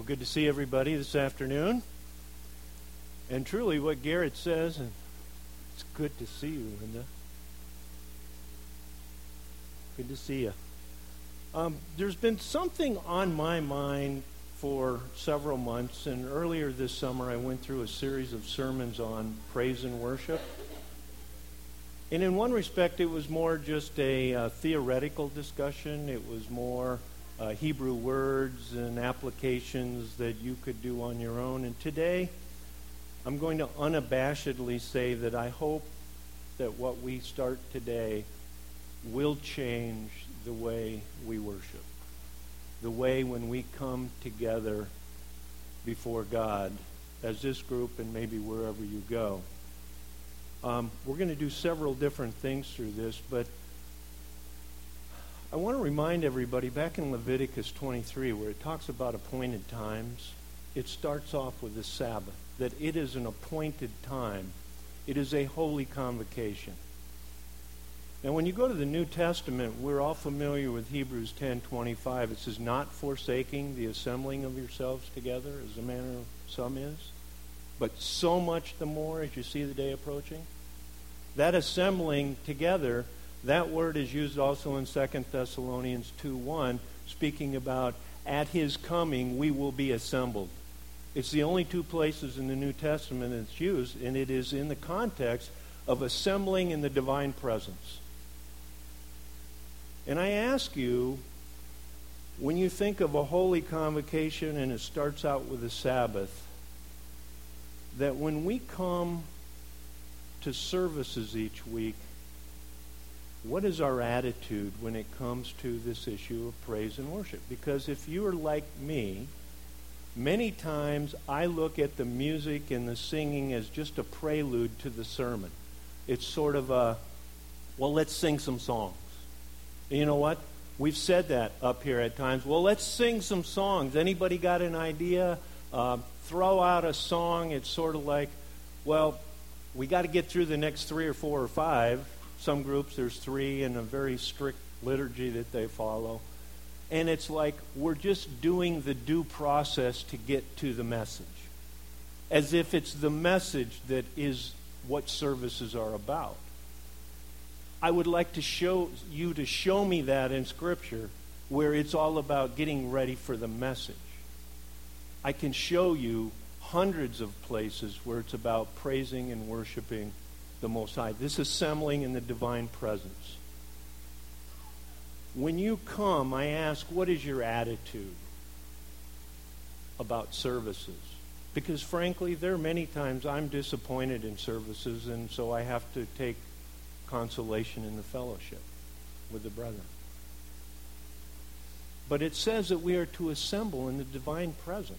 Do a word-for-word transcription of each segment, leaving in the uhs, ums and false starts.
Well, good to see everybody this afternoon. And truly what Garrett says, and it's good to see you, Linda. Good to see you. Um, there's been something on my mind for several months, and earlier this summer I went through a series of sermons on praise and worship. And in one respect, it was more just a uh, theoretical discussion. It was more uh, Hebrew words and applications that you could do on your own. And today, I'm going to unabashedly say that I hope that what we start today will change the way we worship. The way when we come together before God as this group and maybe wherever you go. Um, we're going to do several different things through this, but I want to remind everybody back in Leviticus twenty-three where it talks about appointed times, it starts off with the Sabbath, that it is an appointed time. It is a holy convocation. Now, when you go to the New Testament, we're all familiar with Hebrews ten twenty-five. It says, not forsaking the assembling of yourselves together, as the manner of some is, but so much the more as you see the day approaching. That assembling together, that word is used also in Second Thessalonians two one, speaking about at his coming we will be assembled. It's the only two places in the New Testament it's used, and it is in the context of assembling in the divine presence. And I ask you, when you think of a holy convocation and it starts out with a Sabbath, that when we come to services each week, what is our attitude when it comes to this issue of praise and worship? Because if you are like me, many times I look at the music and the singing as just a prelude to the sermon. It's sort of a, well, let's sing some songs. And you know what? We've said that up here at times. Well, let's sing some songs. Anybody got an idea? Uh, throw out a song. It's sort of like, well, we got to get through the next three or four or five. Some groups, there's three in a very strict liturgy that they follow. And it's like we're just doing the due process to get to the message. As if it's the message that is what services are about. I would like to show you to show me that in Scripture where it's all about getting ready for the message. I can show you hundreds of places where it's about praising and worshiping the Most High. This assembling in the divine presence. When you come, I ask, what is your attitude about services? Because frankly, there are many times I'm disappointed in services, and so I have to take consolation in the fellowship with the brethren. But it says that we are to assemble in the divine presence.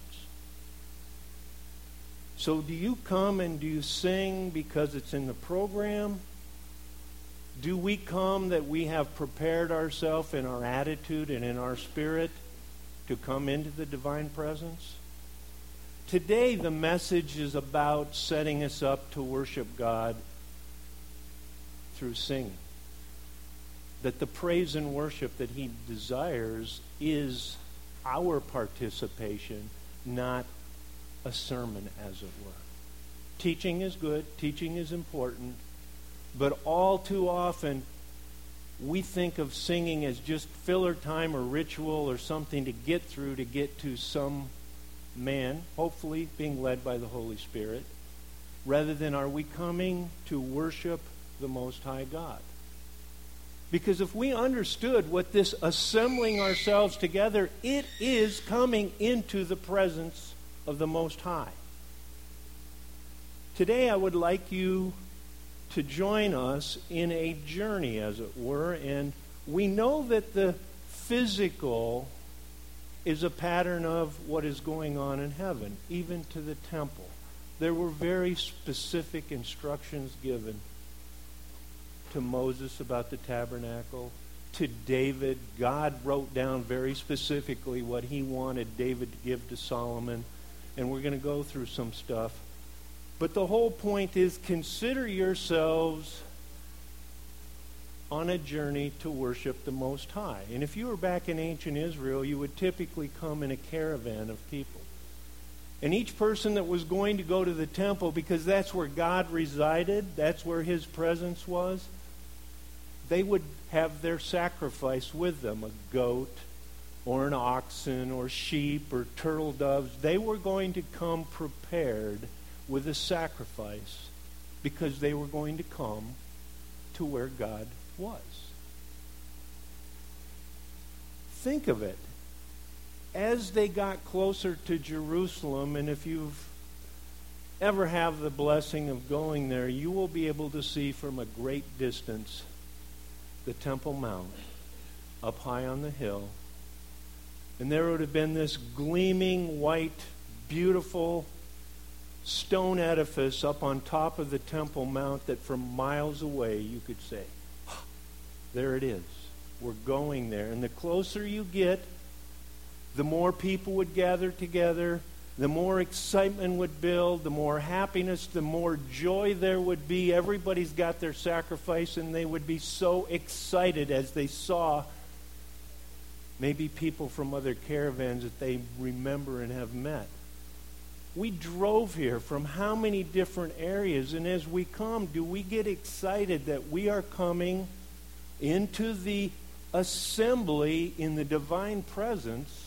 So do you come and do you sing because it's in the program? Do we come that we have prepared ourselves in our attitude and in our spirit to come into the divine presence? Today the message is about setting us up to worship God through singing. That the praise and worship that He desires is our participation, not a sermon, as it were. Teaching is good, teaching is important, but all too often we think of singing as just filler time or ritual or something to get through to get to some man, hopefully being led by the Holy Spirit, rather than are we coming to worship the Most High God? Because if we understood what this assembling ourselves together, it is coming into the presence of the Most High. Today I would like you to join us in a journey, as it were, and we know that the physical is a pattern of what is going on in heaven, even to the temple. There were very specific instructions given to Moses about the tabernacle. To David, God wrote down very specifically what he wanted David to give to Solomon. And we're going to go through some stuff. But the whole point is, consider yourselves on a journey to worship the Most High. And if you were back in ancient Israel, you would typically come in a caravan of people. And each person that was going to go to the temple, because that's where God resided, that's where his presence was, they would have their sacrifice with them, a goat or an oxen or sheep or turtle doves. They were going to come prepared with a sacrifice because they were going to come to where God was. Think of it. As they got closer to Jerusalem, and if you've ever have the blessing of going there, you will be able to see from a great distance the Temple Mount up high on the hill. And there would have been this gleaming, white, beautiful stone edifice up on top of the Temple Mount that from miles away you could say, there it is. We're going there. And the closer you get, the more people would gather together, the more excitement would build, the more happiness, the more joy there would be. Everybody's got their sacrifice, and they would be so excited as they saw maybe people from other caravans that they remember and have met. We drove here from how many different areas, and as we come, do we get excited that we are coming into the assembly in the divine presence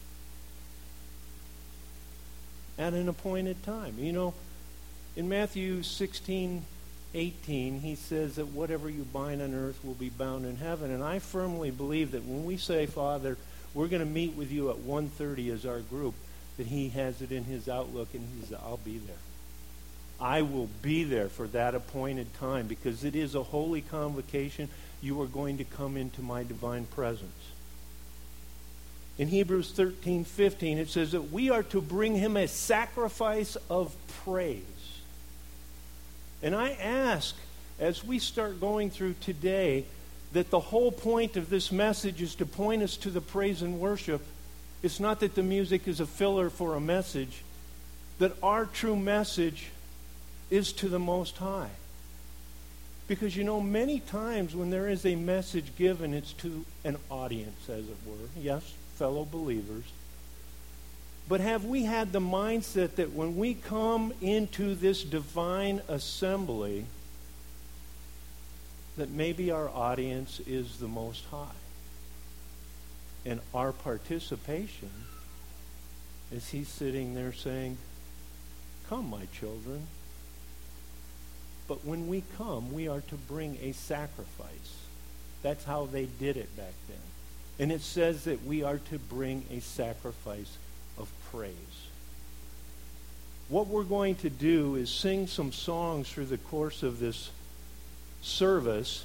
at an appointed time? You know, in Matthew sixteen, eighteen, he says that whatever you bind on earth will be bound in heaven. And I firmly believe that when we say, Father, we're going to meet with you at one thirty as our group, that he has it in his outlook and he's, I'll be there. I will be there for that appointed time because it is a holy convocation. You are going to come into my divine presence. In Hebrews thirteen fifteen, it says that we are to bring him a sacrifice of praise. And I ask, as we start going through today, that the whole point of this message is to point us to the praise and worship. It's not that the music is a filler for a message, that our true message is to the Most High. Because, you know, many times when there is a message given, it's to an audience, as it were. Yes, fellow believers. But have we had the mindset that when we come into this divine assembly, that maybe our audience is the Most High? And our participation is He's sitting there saying, "Come, my children." But when we come, we are to bring a sacrifice. That's how they did it back then. And it says that we are to bring a sacrifice of praise. What we're going to do is sing some songs through the course of this service.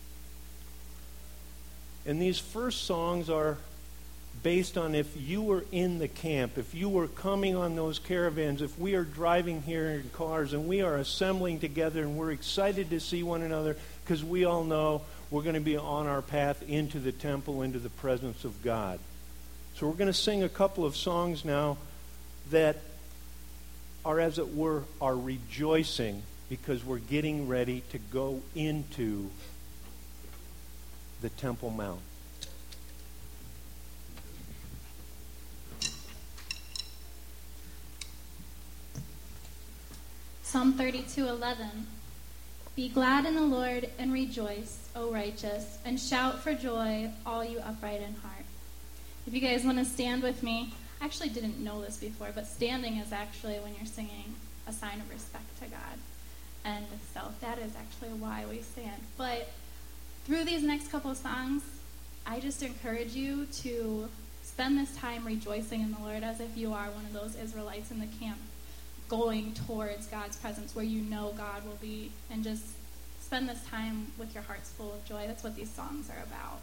And these first songs are based on if you were in the camp, if you were coming on those caravans, if we are driving here in cars and we are assembling together and we're excited to see one another because we all know we're going to be on our path into the temple, into the presence of God. So we're going to sing a couple of songs now that are, as it were, are rejoicing because we're getting ready to go into the Temple Mount. Psalm thirty-two eleven. Be glad in the Lord and rejoice, O righteous, and shout for joy, all you upright in heart. If you guys want to stand with me, I actually didn't know this before, but standing is actually, when you're singing, a sign of respect to God. And so that is actually why we stand. But through these next couple of songs, I just encourage you to spend this time rejoicing in the Lord as if you are one of those Israelites in the camp, going towards God's presence where you know God will be, and just spend this time with your hearts full of joy. That's what these songs are about.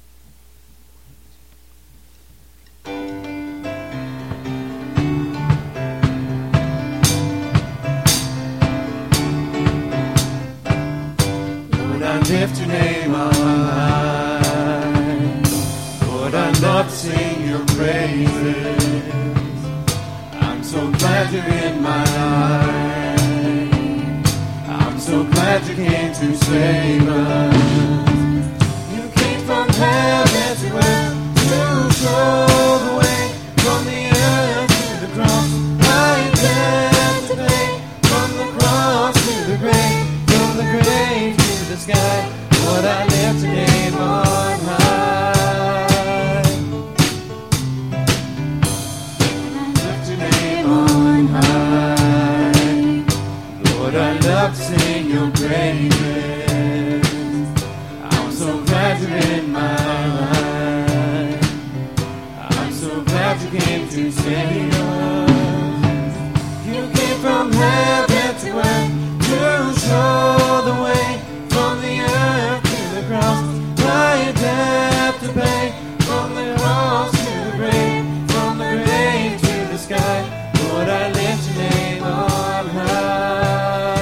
Lord, I lift your name on high. Lord, I love to sing your praises. I'm so glad you're in my life. I'm so glad you came to save us. You came from heaven to earth to show the way from the earth to the cross. I the sky. Lord, I lift your name on high. Lift your name on high. Lord, I love to sing your praises. I'm so glad you're in my life. I'm so glad you came to save us. You came from heaven to earth to show the way, from the earth to the cross. I debt to pay, from the cross to the grave, from the grave to the sky. Lord, I lift your name on high.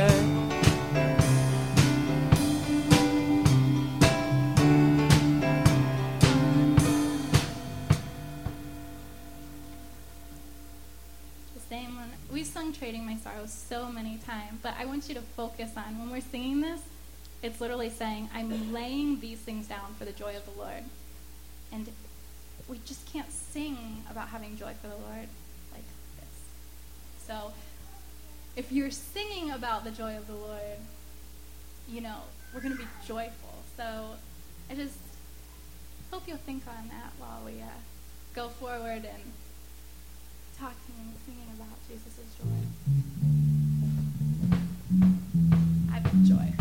The same one. We've sung Trading My Sorrows so many times, but I want you to focus on, when we're singing this, it's literally saying, I'm laying these things down for the joy of the Lord. And we just can't sing about having joy for the Lord like this. So if you're singing about the joy of the Lord, you know, we're going to be joyful. So I just hope you'll think on that while we uh, go forward and talking and singing about Jesus' joy. I've got joy.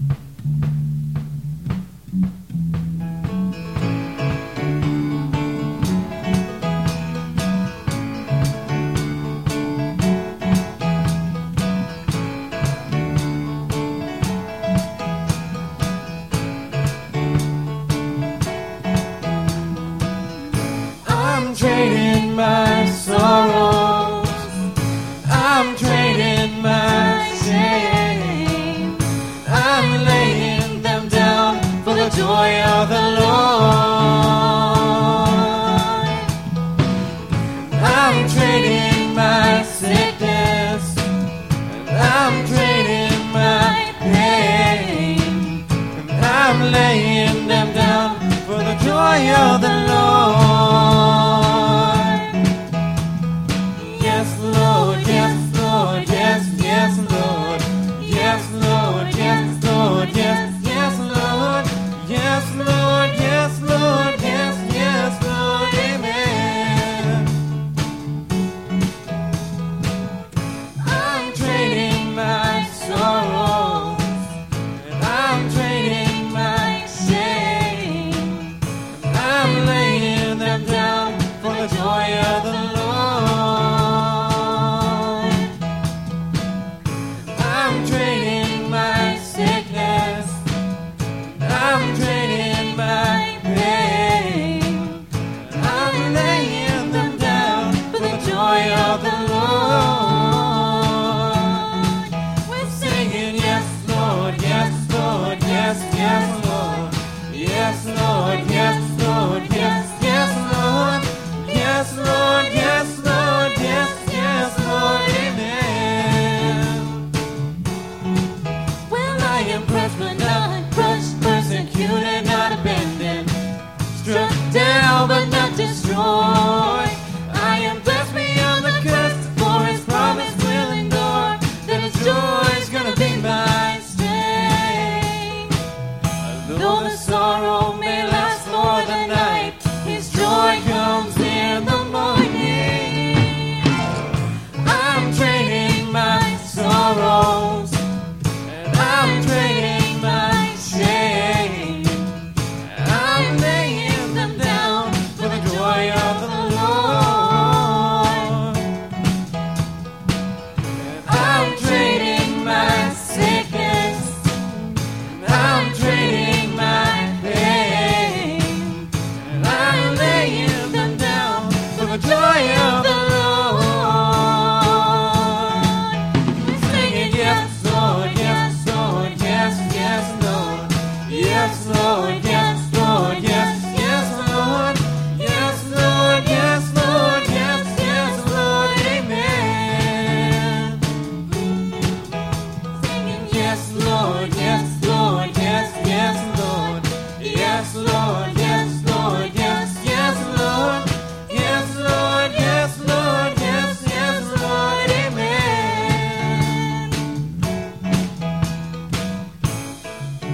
I'm trading my sorrows. I'm trading my shame. I'm laying them down for the joy of the Lord. I'm trading my sickness. I'm trading my pain. I'm laying them down for the joy of the Lord. Yes, Lord, yes, Lord, yes, yes, Lord. Yes, Lord, yes, Lord, yes, yes, Lord. Yes, Lord, yes, Lord, yes, yes, Lord, amen. I'm trading my sorrows, and I'm trading my shame. I'm laying them down for the joy of the Lord. I'm trading my sickness. I'm trading my pain. I'm laying them down for the joy of the Lord. We're singing, yes, Lord, yes, Lord, yes, yes, Lord. Yes, Lord, yes, Lord, yes, yes, Lord. Yes, Lord, yes, Lord, yes, yes, Lord, amen. Well, I am crushed but not crushed, persecuted, not abandoned, struck down but not destroyed. I am blessed beyond the curse, for his promise will endure, that his joy is gonna be my strength. Though the sorrow may last for the night, his joy comes in the morning. I'm trading my sorrows, and I'm trading my shame. I'm laying them down for the joy of the Lord. I'm trading my sickness. I'm trading my pain. And I'm laying them down for the joy of the Lord. We're singing, yes, Lord, yes, Lord, yes, yes, Lord. Yes, Lord, yes, Lord, yes, yes, Lord. Yes, Lord, yes, Lord, yes, yes, Lord, amen. Singing, yes, Lord, yes, Lord, yes, yes, Lord. Yes, Lord, yes, Lord, yes, yes, Lord. Yes, Lord, yes, Lord, yes, yes, Lord, amen.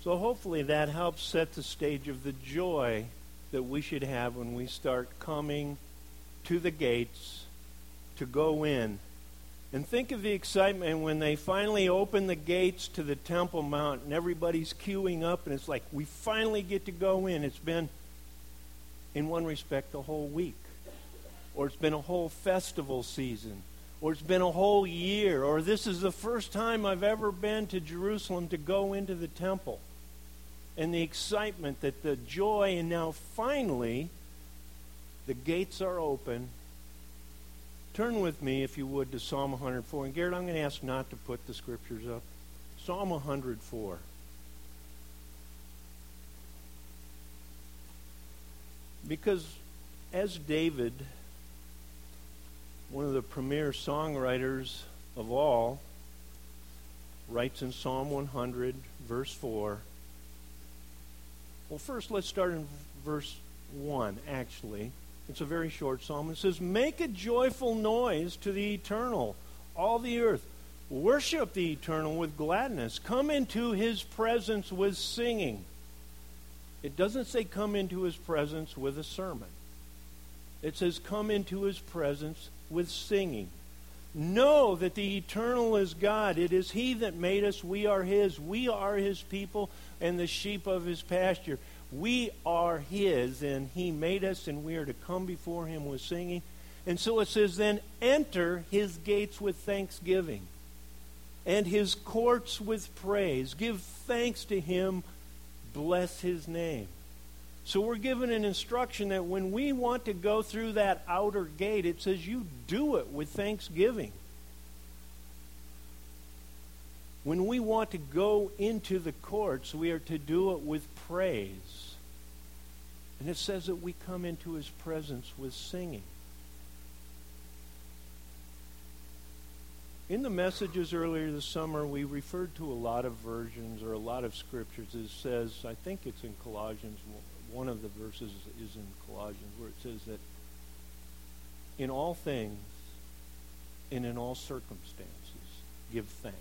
So hopefully that helps set the stage of the joy that we should have when we start coming to the gates to go in. And think of the excitement when they finally open the gates to the Temple Mount and everybody's queuing up and it's like, we finally get to go in. It's been, in one respect, a whole week. Or it's been a whole festival season. Or it's been a whole year. Or this is the first time I've ever been to Jerusalem to go into the temple. And the excitement, that the joy, and now finally, the gates are open. Turn with me, if you would, to Psalm one hundred four. And Garrett, I'm going to ask not to put the scriptures up. Psalm one hundred four. Because as David, one of the premier songwriters of all, writes in Psalm one hundred, verse four. Well, first let's start in verse one, actually. It's a very short psalm. It says, "Make a joyful noise to the Eternal, all the earth. Worship the Eternal with gladness. Come into His presence with singing." It doesn't say come into His presence with a sermon. It says come into His presence with singing. Know that the Eternal is God. It is He that made us. We are His. We are His people and the sheep of His pasture. We are His, and He made us, and we are to come before Him with singing. And so it says, then enter His gates with thanksgiving and His courts with praise. Give thanks to Him. Bless His name. So we're given an instruction that when we want to go through that outer gate, it says you do it with thanksgiving. When we want to go into the courts, we are to do it with praise. And it says that we come into His presence with singing. In the messages earlier this summer, we referred to a lot of versions or a lot of scriptures. It says, I think it's in Colossians, one of the verses is in Colossians, where it says that in all things and in all circumstances, give thanks.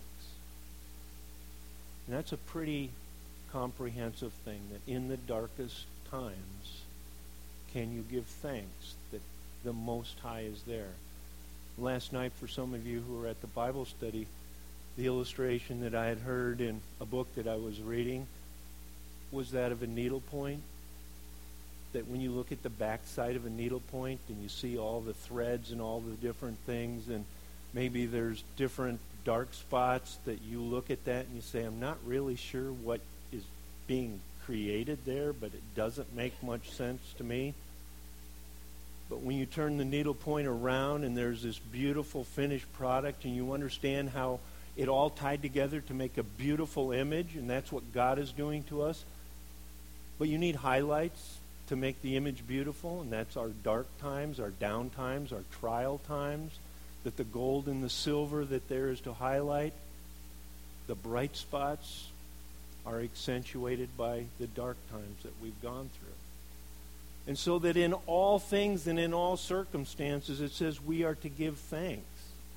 And that's a pretty comprehensive thing, that in the darkest times, can you give thanks that the Most High is there? Last night, for some of you who were at the Bible study, the illustration that I had heard in a book that I was reading was that of a needlepoint. That when you look at the backside of a needlepoint and you see all the threads and all the different things, and maybe there's different dark spots, that you look at that and you say, I'm not really sure what is being created there, but it doesn't make much sense to me. But when you turn the needlepoint around and there's this beautiful finished product, and you understand how it all tied together to make a beautiful image, and that's what God is doing to us. But you need highlights to make the image beautiful, and that's our dark times, our down times, our trial times, that the gold and the silver that there is to highlight. The bright spots are accentuated by the dark times that we've gone through. And so that in all things and in all circumstances, it says we are to give thanks.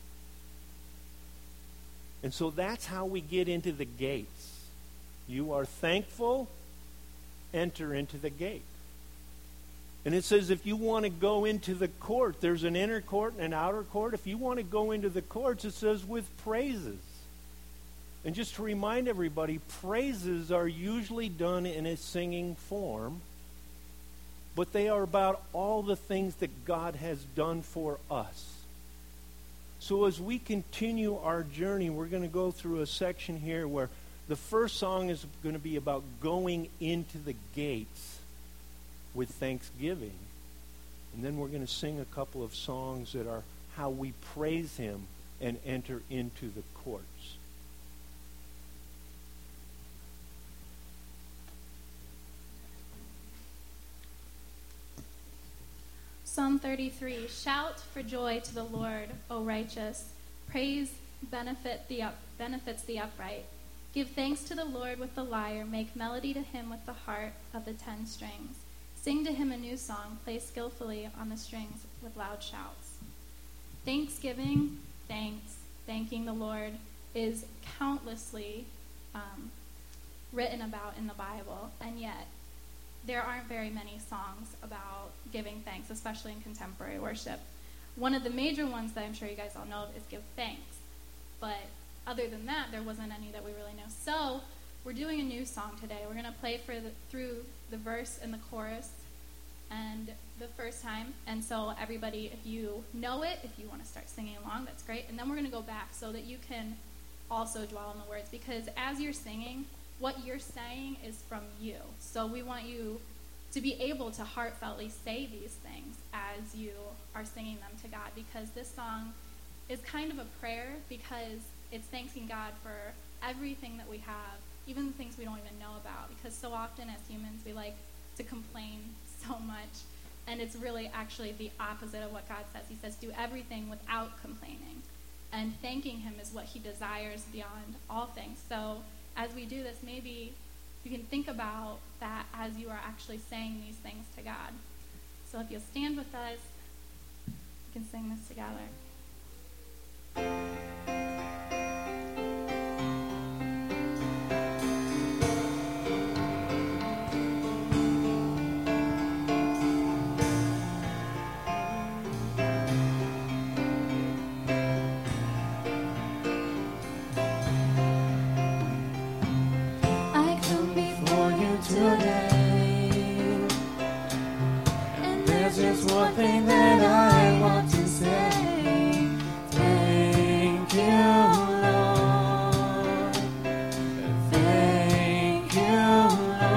And so that's how we get into the gates. You are thankful, enter into the gate. And it says if you want to go into the court, there's an inner court and an outer court. If you want to go into the courts, it says with praises. And just to remind everybody, praises are usually done in a singing form, but they are about all the things that God has done for us. So as we continue our journey, we're going to go through a section here where the first song is going to be about going into the gates with thanksgiving. And then we're going to sing a couple of songs that are how we praise Him and enter into the courts. Psalm thirty-three, shout for joy to the Lord, O righteous. Praise benefit the up, benefits the upright. Give thanks to the Lord with the lyre. Make melody to Him with the harp of the ten strings. Sing to Him a new song. Play skillfully on the strings with loud shouts. Thanksgiving, thanks, thanking the Lord is countlessly um, written about in the Bible, and yet there aren't very many songs about giving thanks, especially in contemporary worship. One of the major ones that I'm sure you guys all know of is Give Thanks. But other than that, there wasn't any that we really know. So we're doing a new song today. We're going to play for the, through the verse and the chorus and the first time. And so everybody, if you know it, if you want to start singing along, that's great. And then we're going to go back so that you can also dwell on the words. Because as you're singing, what you're saying is from you. So we want you to be able to heartfeltly say these things as you are singing them to God, because this song is kind of a prayer, because it's thanking God for everything that we have, even the things we don't even know about, because so often as humans we like to complain so much, and it's really actually the opposite of what God says. He says do everything without complaining, and thanking him is what he desires beyond all things. So as we do this, maybe you can think about that as you are actually saying these things to God. So if you'll stand with us, we can sing this together. One thing that I want to say, thank you, Lord, thank you,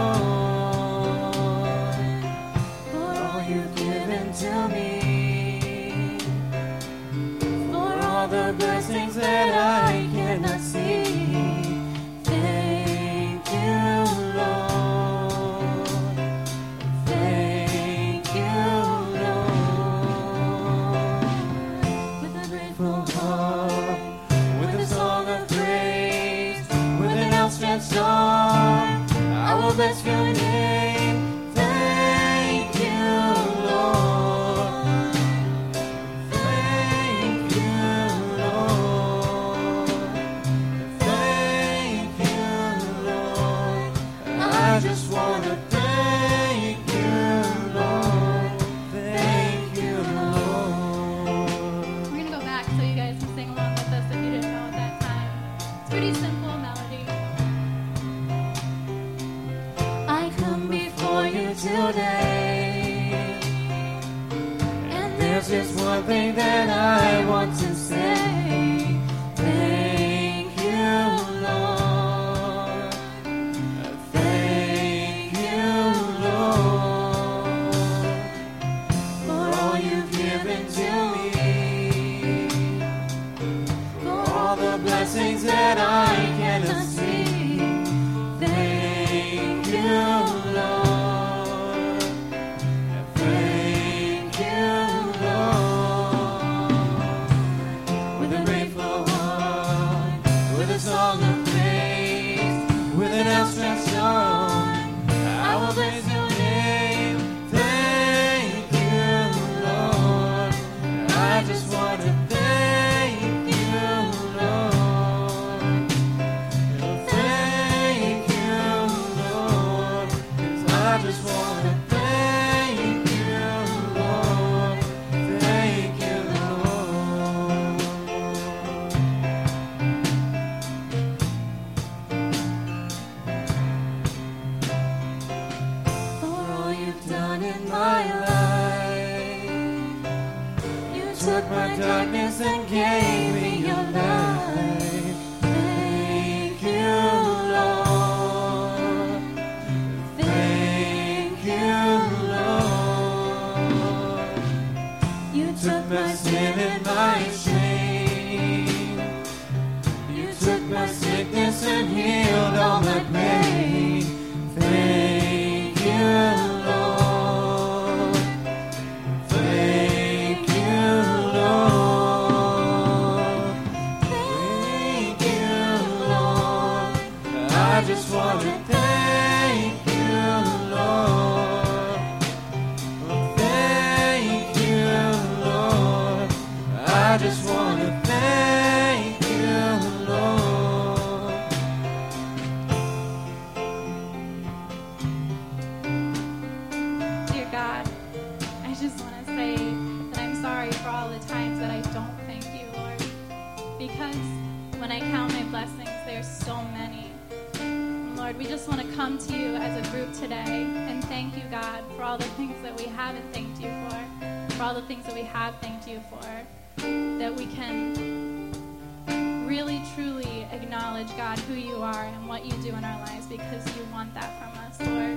Lord, for all you've given to me, for all the blessings that I cannot see. Thank you, Lord, thank you. Song, I will bless your name. Thank you, Lord. Thank you, Lord. Thank you, Lord. I just want to thank you, Lord. Thank you, Lord. We're going to go back so you guys can sing along with us if you didn't know at that time. It's pretty simple melody. Today, and there's just one thing that I want to say. Thank you, Lord. Thank you, Lord, for all you've given to me, for all the blessings that I cannot see. Thank you, Lord. Darkness and gave me your light. Thank you, Lord. Thank you, Lord. You took my sin and my shame. You took my sickness and healed all my pain. Thank you, Lord. Thank you, Lord. I just want to thank you, Lord. Thank you, Lord. I just want to thank you, Lord. Lord, we just want to come to you as a group today and thank you, God, for all the things that we haven't thanked you for, for all the things that we have thanked you for, that we can really, truly acknowledge, God, who you are and what you do in our lives because you want that from us, Lord.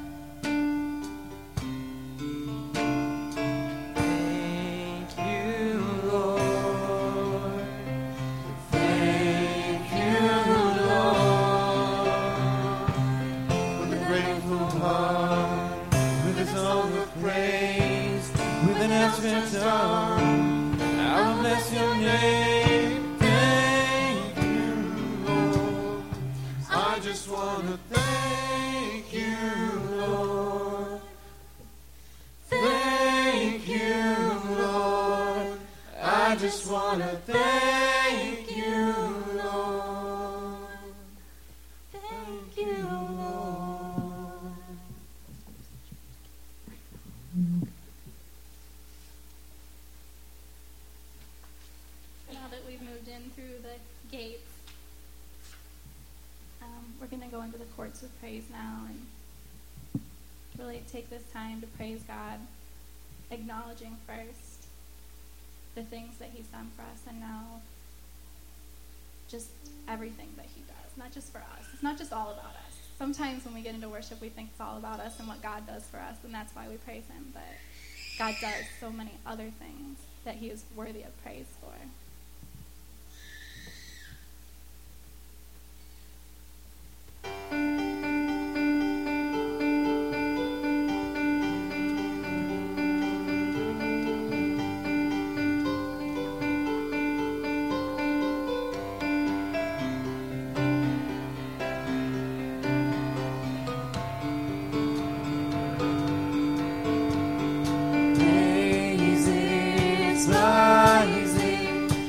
Of praise now and really take this time to praise God, acknowledging first the things that he's done for us and now just everything that he does, not just for us. It's not just all about us. Sometimes when we get into worship we think it's all about us and what God does for us, and that's why we praise him, but God does so many other things that he is worthy of praise for. Praise it, praise it.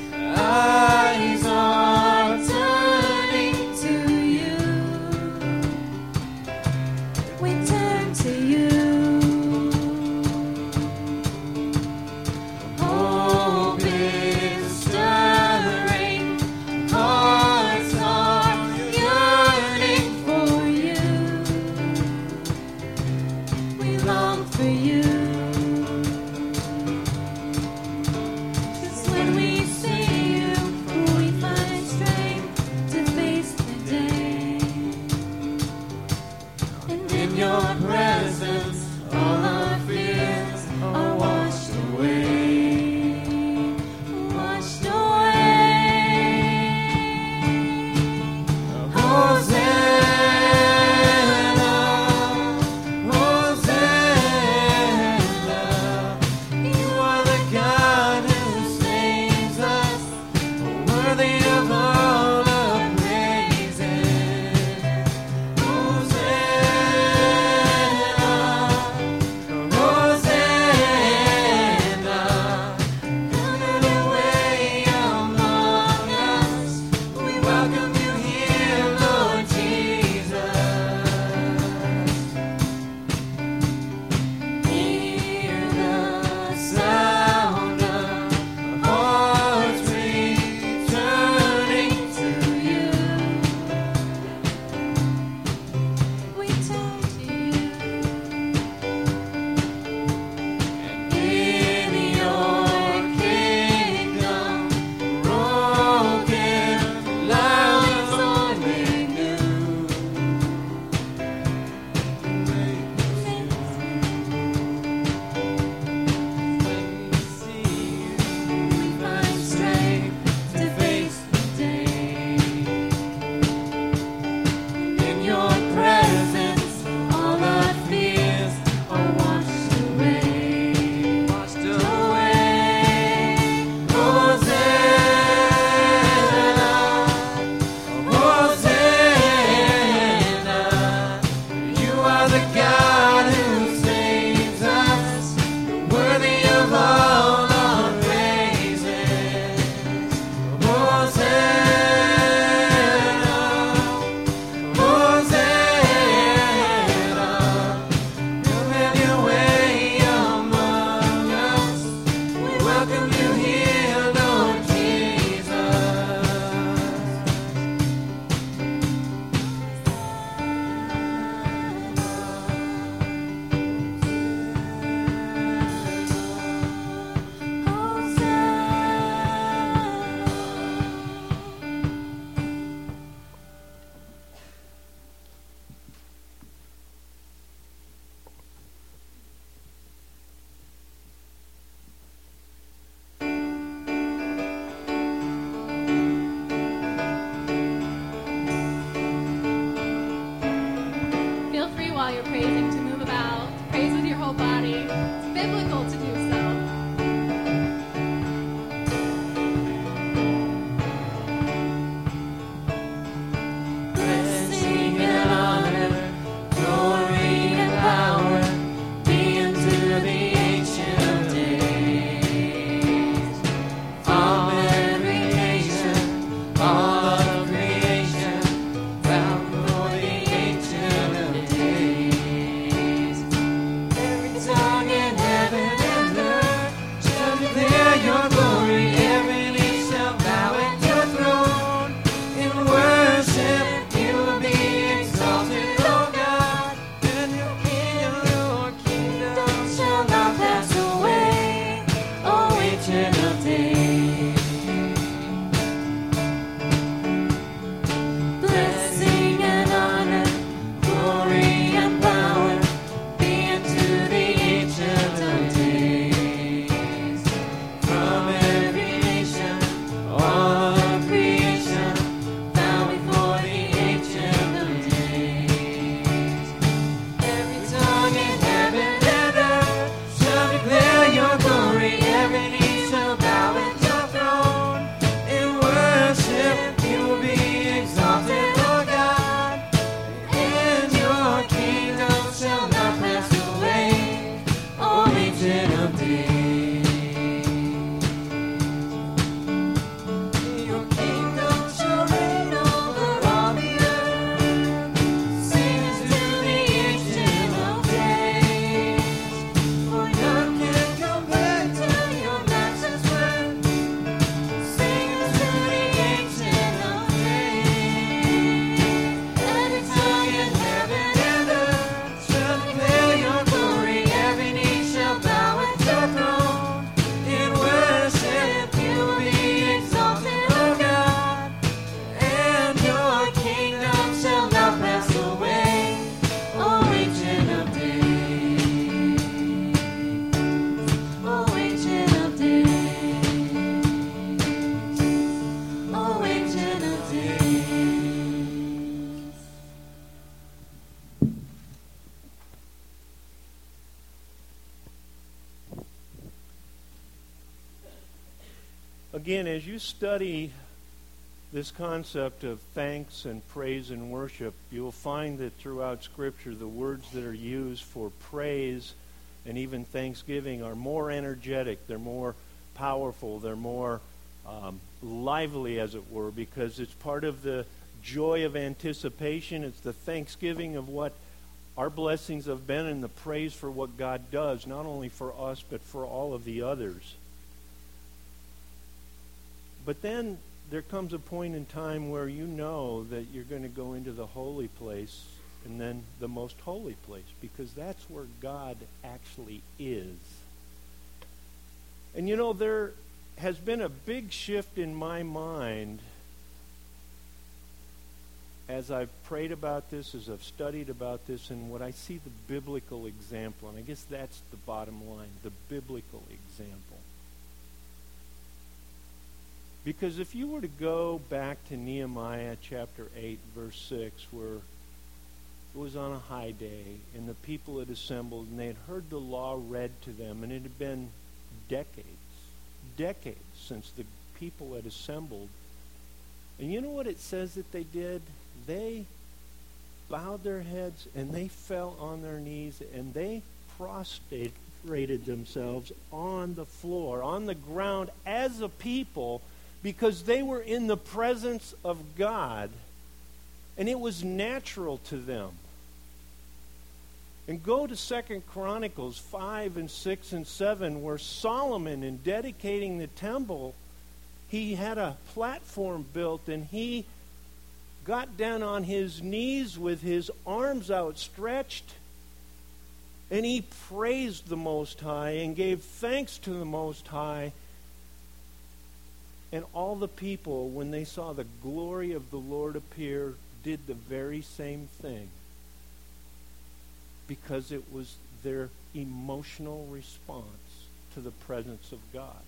while you're praising to move about, to praise with your whole body. It's biblical to do so. Blessing and honor, glory and power be unto the Ancient of Days. From every nation, all of creation, bow before the Ancient of Days. Every tongue in heaven and earth shall declare your glory. Every knee shall bow at your throne in worship. You will be exalted, O God, and your kingdom, your kingdom shall not pass away, O Ancient of Days. Blessing and honor, glory and power be unto the Ancient of Days. From every nation, all of creation, bow before the Ancient of Days. Every tongue in heaven and earth shall declare your glory. Every knee shall bow at your throne in worship. You will be exalted, O God, and your kingdom shall not pass away, O Ancient of Days. Your kingdom shall reign over all the earth. Sing to the Ancient of Days, for none can compare to your matchless worth. Sing to the Ancient of Days. Every tongue in heaven and earth shall declare your glory. Every knee shall bow at your throne in worship. You will be exalted, O God, and your kingdom shall not pass away, O Ancient of Days. O Ancient of Days. O Ancient of Days. Again, as you study this concept of thanks and praise and worship, you'll find that throughout Scripture the words that are used for praise and even thanksgiving are more energetic, they're more powerful, they're more um, lively, as it were, because it's part of the joy of anticipation. It's the thanksgiving of what our blessings have been and the praise for what God does, not only for us, but for all of the others. But then there comes a point in time where you know that you're going to go into the holy place and then the most holy place, because that's where God actually is. And you know, there has been a big shift in my mind as I've prayed about this, as I've studied about this, and what I see the biblical example. And I guess that's the bottom line, the biblical example. Because if you were to go back to Nehemiah chapter eight, verse six, where it was on a high day, and the people had assembled, and they had heard the law read to them, and it had been decades, decades since the people had assembled. And you know what it says that they did? They bowed their heads, and they fell on their knees, and they prostrated themselves on the floor, on the ground, as a people, because they were in the presence of God, and it was natural to them. And go to Second Chronicles five and six and seven, where Solomon, in dedicating the temple, he had a platform built, and he got down on his knees with his arms outstretched, and he praised the Most High and gave thanks to the Most High. And all the people, when they saw the glory of the Lord appear, did the very same thing, because it was their emotional response to the presence of God.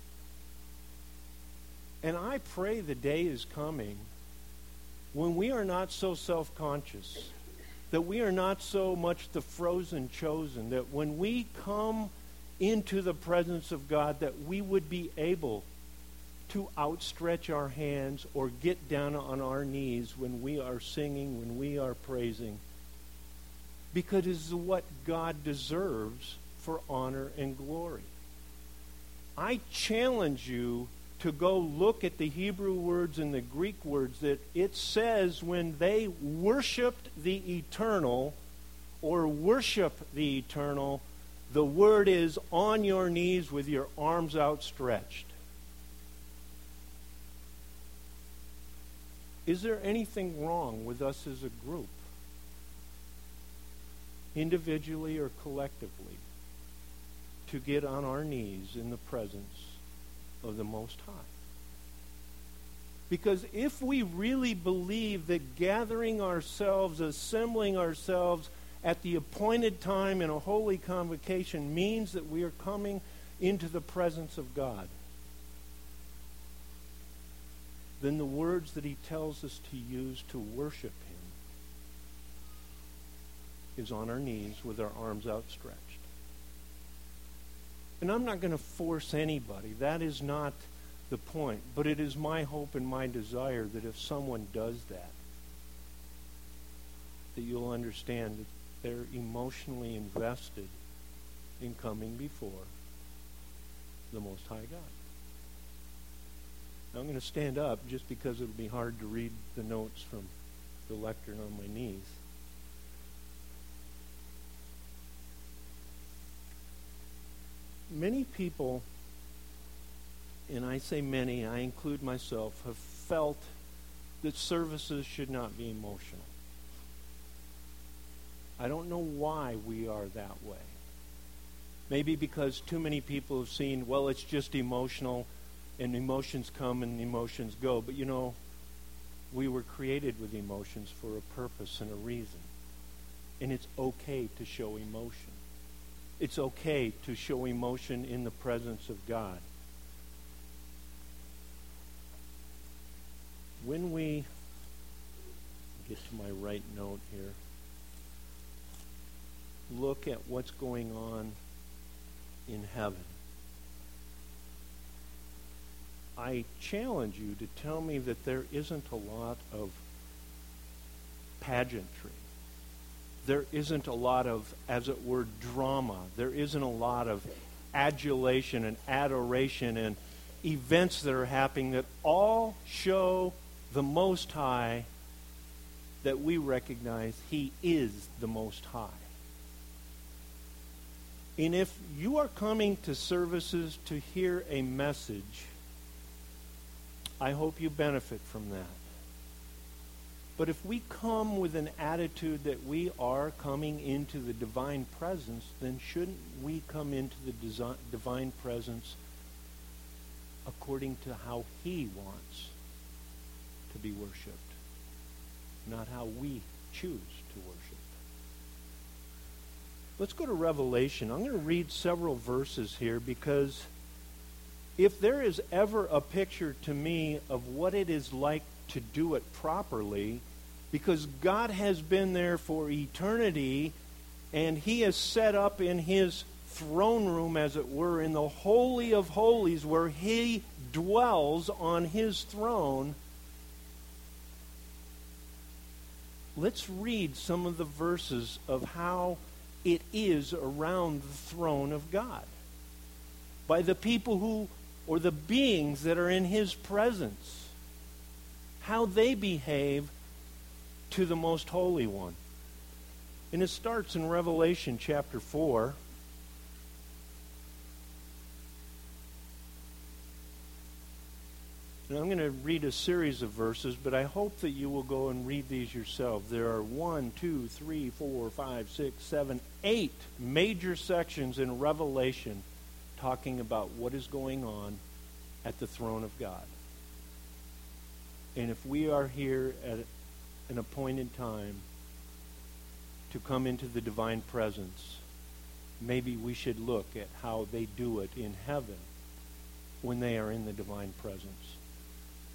And I pray the day is coming when we are not so self-conscious, that we are not so much the frozen chosen, that when we come into the presence of God, that we would be able to outstretch our hands or get down on our knees when we are singing, when we are praising, because it is what God deserves for honor and glory. I challenge you to go look at the Hebrew words and the Greek words, that it says when they worshiped the eternal or worship the eternal, the word is on your knees with your arms outstretched. Is there anything wrong with us as a group, individually or collectively, to get on our knees in the presence of the Most High? Because if we really believe that gathering ourselves, assembling ourselves at the appointed time in a holy convocation means that we are coming into the presence of God, then the words that he tells us to use to worship him is on our knees with our arms outstretched. And I'm not going to force anybody. That is not the point. But it is my hope and my desire that if someone does that, that you'll understand that they're emotionally invested in coming before the Most High God. Now I'm going to stand up just because it'll be hard to read the notes from the lectern on my knees. Many people, and I say many, I include myself, have felt that services should not be emotional. I don't know why we are that way. Maybe because too many people have seen, well, it's just emotional, and emotions come and emotions go. But you know, we were created with emotions for a purpose and a reason. And it's okay to show emotion. It's okay to show emotion in the presence of God. When we get to my right note here, look at what's going on in heaven, I challenge you to tell me that there isn't a lot of pageantry. There isn't a lot of, as it were, drama. There isn't a lot of adulation and adoration and events that are happening that all show the Most High, that we recognize He is the Most High. And if you are coming to services to hear a message, I hope you benefit from that. But if we come with an attitude that we are coming into the divine presence, then shouldn't we come into the desi- divine presence according to how He wants to be worshipped, not how we choose to worship? Let's go to Revelation. I'm going to read several verses here, because if there is ever a picture to me of what it is like to do it properly, because God has been there for eternity, and He has set up in His throne room, as it were, in the Holy of Holies, where He dwells on His throne. Let's read some of the verses of how it is around the throne of God, by the people who, or the beings that are in His presence, how they behave to the Most Holy One. And it starts in Revelation chapter four. And I'm going to read a series of verses, but I hope that you will go and read these yourself. There are one, two, three, four, five, six, seven, eight major sections in Revelation talking about what is going on at the throne of God. And if we are here at an appointed time to come into the divine presence, maybe we should look at how they do it in heaven when they are in the divine presence.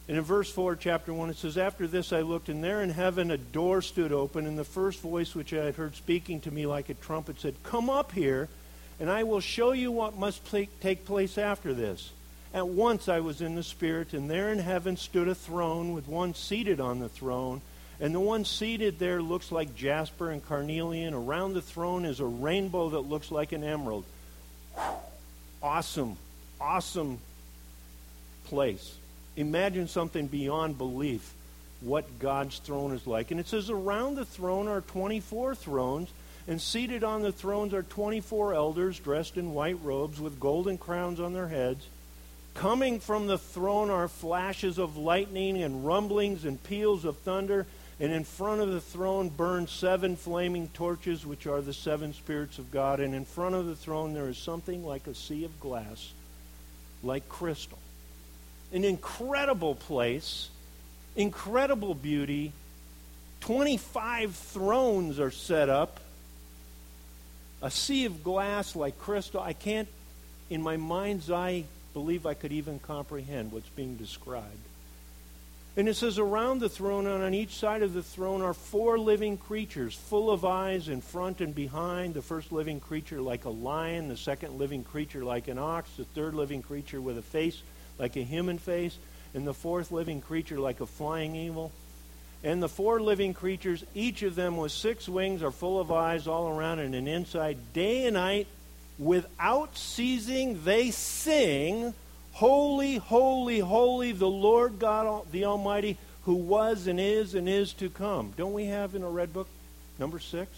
And in verse four, chapter one, it says, "After this I looked, and there in heaven a door stood open, and the first voice which I had heard speaking to me like a trumpet said, 'Come up here, and I will show you what must take place after this.' At once I was in the Spirit, and there in heaven stood a throne with one seated on the throne. And the one seated there looks like jasper and carnelian. Around the throne is a rainbow that looks like an emerald." Awesome, awesome place. Imagine something beyond belief, what God's throne is like. And it says, around the throne are twenty-four thrones, and seated on the thrones are twenty-four elders dressed in white robes with golden crowns on their heads. Coming from the throne are flashes of lightning and rumblings and peals of thunder. And in front of the throne burn seven flaming torches, which are the seven spirits of God. And in front of the throne there is something like a sea of glass, like crystal. An incredible place, incredible beauty. twenty-five thrones are set up. A sea of glass like crystal. I can't, in my mind's eye, believe I could even comprehend what's being described. And it says, around the throne and on each side of the throne are four living creatures, full of eyes in front and behind. The first living creature like a lion, the second living creature like an ox, the third living creature with a face like a human face, and the fourth living creature like a flying eagle. And the four living creatures, each of them with six wings, are full of eyes all around and inside. Day and night, without ceasing, they sing, "Holy, holy, holy, the Lord God the Almighty, who was and is and is to come." Don't we have in a red book, number six?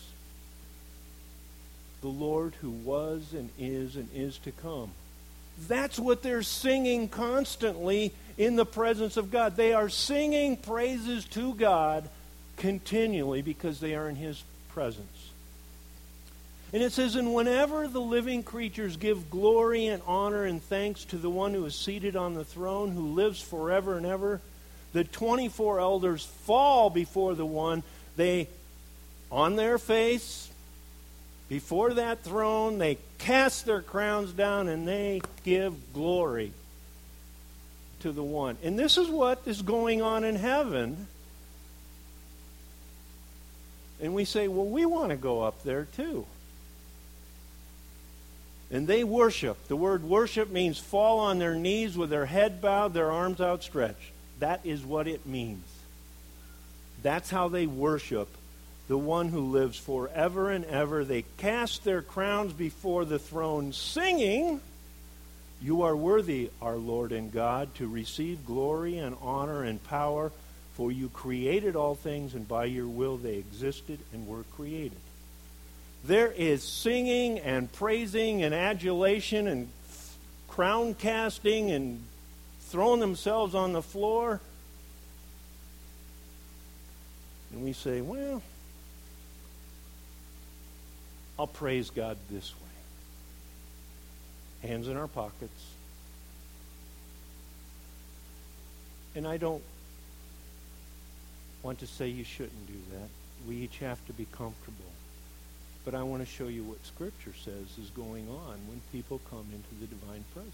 The Lord who was and is and is to come. That's what they're singing constantly in the presence of God. They are singing praises to God continually because they are in His presence. And it says, "And whenever the living creatures give glory and honor and thanks to the one who is seated on the throne, who lives forever and ever, the twenty-four elders fall before the one. They, on their face, before that throne, they cast their crowns down and they give glory to the one." And this is what is going on in heaven. And we say, well, we want to go up there too. And they worship. The word worship means fall on their knees with their head bowed, their arms outstretched. That is what it means. That's how they worship the one who lives forever and ever. They cast their crowns before the throne, singing, "You are worthy, our Lord and God, to receive glory and honor and power, for you created all things, and by your will they existed and were created." There is singing and praising and adulation and crown casting and throwing themselves on the floor. And we say, well, I'll praise God this way. Hands in our pockets. And I don't want to say you shouldn't do that. We each have to be comfortable. But I want to show you what Scripture says is going on when people come into the divine presence.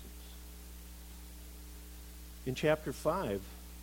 In chapter five,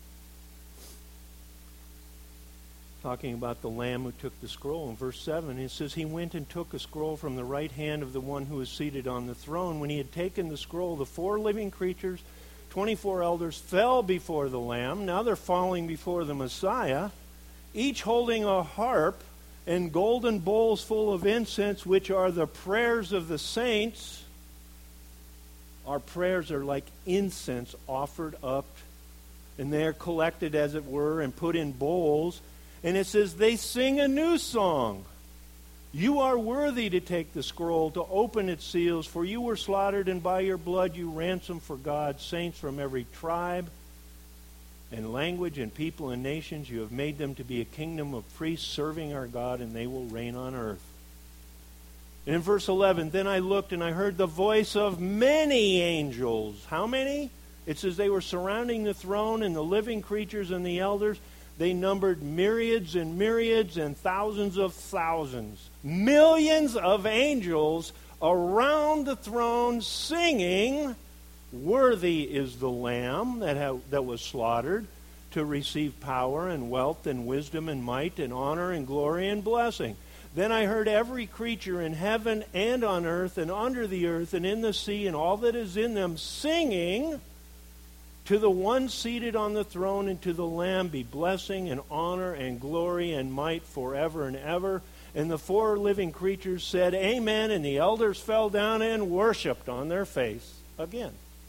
talking about the Lamb who took the scroll, in verse seven, it says, "He went and took a scroll from the right hand of the one who was seated on the throne. When he had taken the scroll, the four living creatures, twenty-four elders, fell before the Lamb." Now they're falling before the Messiah, each holding a harp and golden bowls full of incense, which are the prayers of the saints. Our prayers are like incense offered up, and they are collected, as it were, and put in bowls. And it says, they sing a new song. "You are worthy to take the scroll, to open its seals, for you were slaughtered, and by your blood you ransomed for God saints from every tribe and language and people and nations. You have made them to be a kingdom of priests serving our God, and they will reign on earth." And in verse eleven, "Then I looked and I heard the voice of many angels." How many? It says they were surrounding the throne, and the living creatures and the elders. They numbered myriads and myriads and thousands of thousands. Millions of angels around the throne singing, "Worthy is the Lamb that, have, that was slaughtered to receive power and wealth and wisdom and might and honor and glory and blessing. Then I heard every creature in heaven and on earth and under the earth and in the sea and all that is in them singing to the one seated on the throne and to the Lamb be blessing and honor and glory and might forever and ever. And the four living creatures said, Amen, and the elders fell down and worshipped on their face again.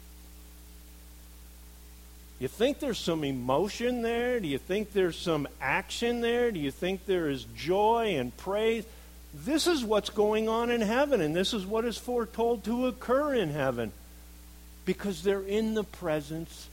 You think there's some emotion there? Do you think there's some action there? Do you think there is joy and praise? This is what's going on in heaven, and this is what is foretold to occur in heaven, because they're in the presence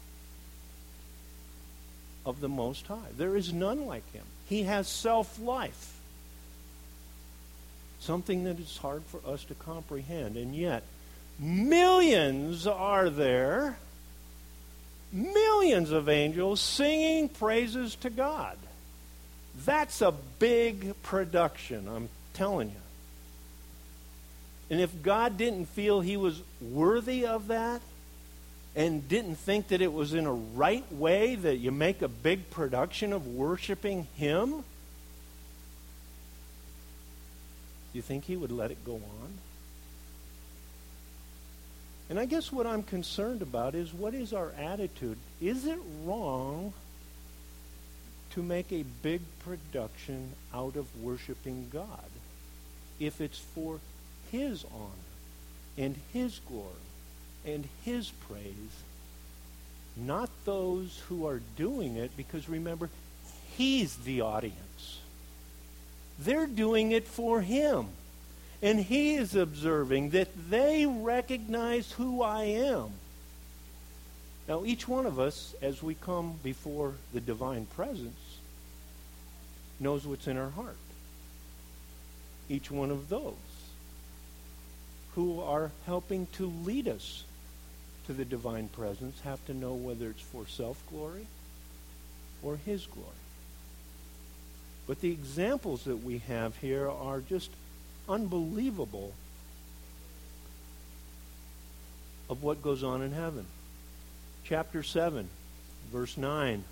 of the Most High. There is none like him. He has self-life, something that is hard for us to comprehend, and yet millions are there. Millions of angels singing praises to God. That's a big production, I'm telling you. And if God didn't feel he was worthy of that, and didn't think that it was in a right way that you make a big production of worshiping him, you think he would let it go on? And I guess what I'm concerned about is, what is our attitude? Is it wrong to make a big production out of worshiping God if it's for his honor and his glory and his praise, not those who are doing it? Because remember, he's the audience. They're doing it for him. And he is observing that they recognize who I am. Now, each one of us, as we come before the divine presence, knows what's in our heart. Each one of those who are helping to lead us to the divine presence have to know whether it's for self-glory or his glory. But the examples that we have here are just unbelievable of what goes on in heaven. Chapter seven, verse nine.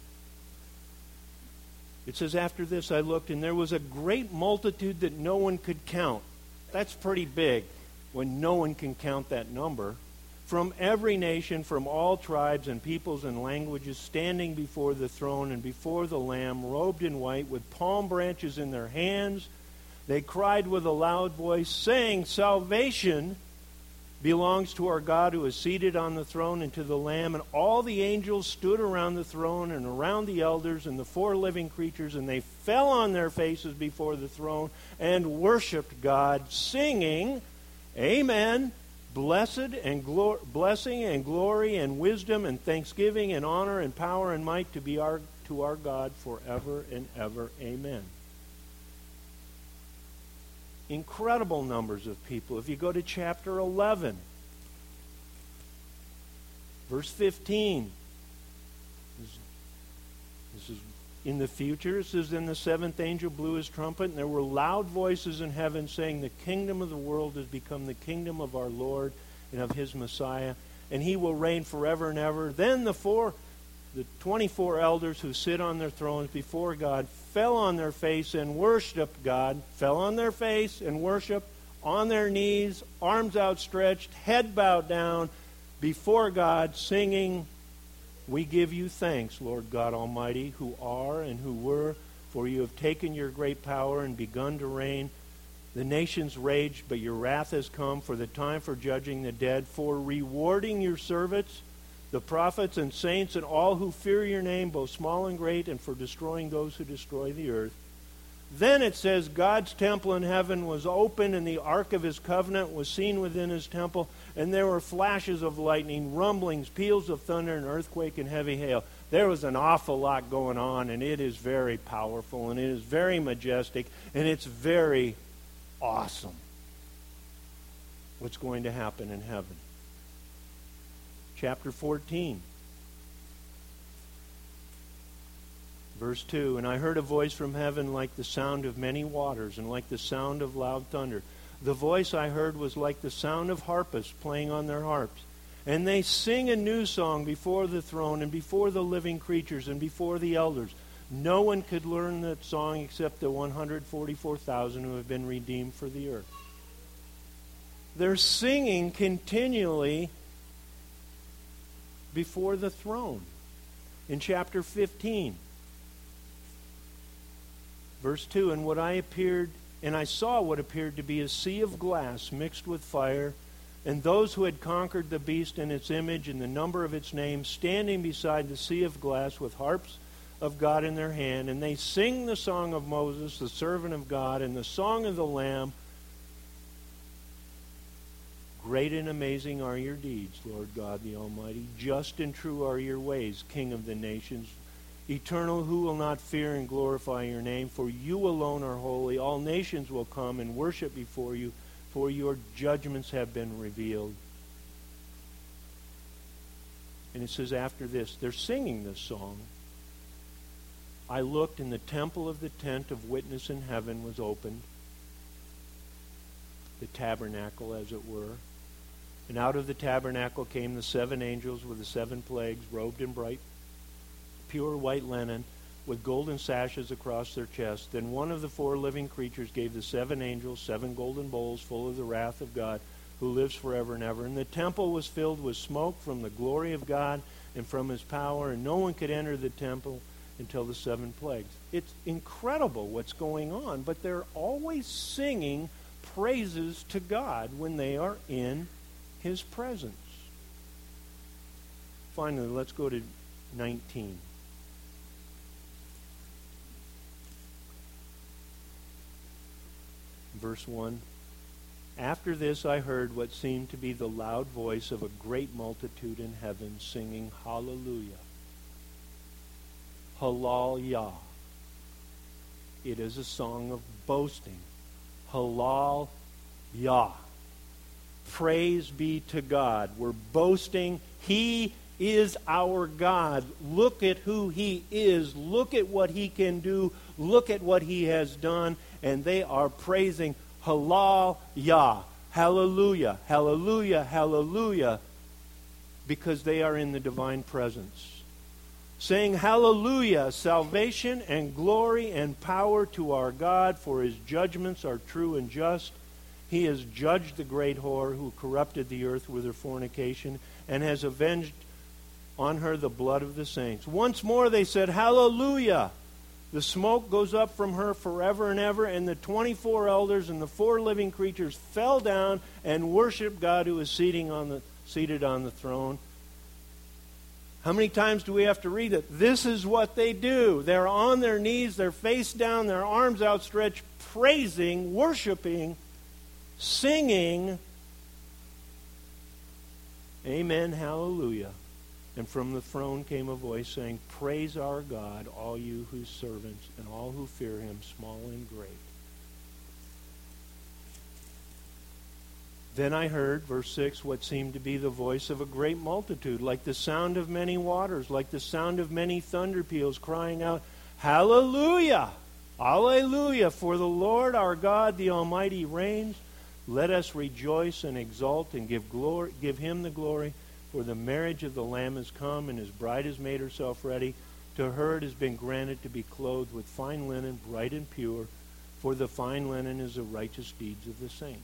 It says, After this I looked, and there was a great multitude that no one could count. That's pretty big when no one can count that number. From every nation, from all tribes and peoples and languages, standing before the throne and before the Lamb, robed in white, with palm branches in their hands. They cried with a loud voice, saying, Salvation belongs to our God who is seated on the throne and to the Lamb. And all the angels stood around the throne and around the elders and the four living creatures, and they fell on their faces before the throne and worshipped God, singing, Amen, blessed and glo- blessing and glory and wisdom and thanksgiving and honor and power and might to be our to our God forever and ever. Amen. Incredible numbers of people. If you go to chapter eleven, verse fifteen, this is in the future. It says, Then the seventh angel blew his trumpet, and there were loud voices in heaven saying, The kingdom of the world has become the kingdom of our Lord and of his Messiah, and he will reign forever and ever. Then the four, the twenty-four elders who sit on their thrones before God fell on their face and worshiped God, fell on their face and worshiped, on their knees, arms outstretched, head bowed down before God, singing, We give you thanks, Lord God Almighty, who are and who were, for you have taken your great power and begun to reign. The nations raged, but your wrath has come, for the time for judging the dead, for rewarding your servants, the prophets and saints and all who fear your name, both small and great, and for destroying those who destroy the earth. Then it says, God's temple in heaven was open, and the ark of his covenant was seen within his temple, and there were flashes of lightning, rumblings, peals of thunder, and earthquake and heavy hail. There was an awful lot going on, and it is very powerful, and it is very majestic, and it's very awesome what's going to happen in heaven. Chapter fourteen, verse two, And I heard a voice from heaven like the sound of many waters and like the sound of loud thunder. The voice I heard was like the sound of harpists playing on their harps. And they sing a new song before the throne and before the living creatures and before the elders. No one could learn that song except the one hundred forty-four thousand who have been redeemed for the earth. They're singing continually before the throne. In chapter fifteen, verse two, and what I appeared, and I saw what appeared to be a sea of glass mixed with fire, and those who had conquered the beast and its image and the number of its name, standing beside the sea of glass with harps of God in their hand, and they sing the song of Moses, the servant of God, and the song of the Lamb. Great and amazing are your deeds, Lord God the Almighty. Just and true are your ways, King of the nations. Eternal, who will not fear and glorify your name? For you alone are holy. All nations will come and worship before you, for your judgments have been revealed. And it says after this, they're singing this song. I looked, and the temple of the tent of witness in heaven was opened, the tabernacle, as it were. And out of the tabernacle came the seven angels with the seven plagues, robed in bright, pure white linen, with golden sashes across their chests. Then one of the four living creatures gave the seven angels seven golden bowls full of the wrath of God, who lives forever and ever. And the temple was filled with smoke from the glory of God and from his power, and no one could enter the temple until the seven plagues. It's incredible what's going on, but they're always singing praises to God when they are in his presence. Finally, let's go to nineteen. Verse one. After this I heard what seemed to be the loud voice of a great multitude in heaven singing, Hallelujah. Halal Yah. It is a song of boasting. Halal Yah. Praise be to God. We're boasting. He is our God. Look at who he is. Look at what he can do. Look at what he has done. And they are praising Halal Yah. Hallelujah. Hallelujah. Hallelujah. Because they are in the divine presence. Saying hallelujah, salvation and glory and power to our God, for his judgments are true and just. He has judged the great whore who corrupted the earth with her fornication and has avenged on her the blood of the saints. Once more they said, hallelujah. The smoke goes up from her forever and ever, and the twenty-four elders and the four living creatures fell down and worshiped God who is seating on the, seated on the throne. How many times do we have to read it? This is what they do. They're on their knees, they're face down, their arms outstretched, praising, worshiping, singing, Amen, hallelujah. And from the throne came a voice saying, Praise our God, all you whose servants, and all who fear him, small and great. Then I heard, verse six, what seemed to be the voice of a great multitude, like the sound of many waters, like the sound of many thunder peals, crying out, Hallelujah! Hallelujah! For the Lord our God, the Almighty, reigns. Let us rejoice and exult and give glory, give him the glory. For the marriage of the Lamb has come, and his bride has made herself ready. To her it has been granted to be clothed with fine linen, bright and pure, for the fine linen is the righteous deeds of the saints.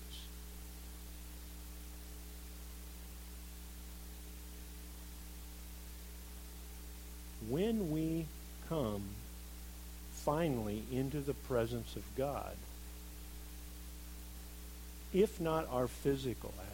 When we come finally into the presence of God, if not our physical action,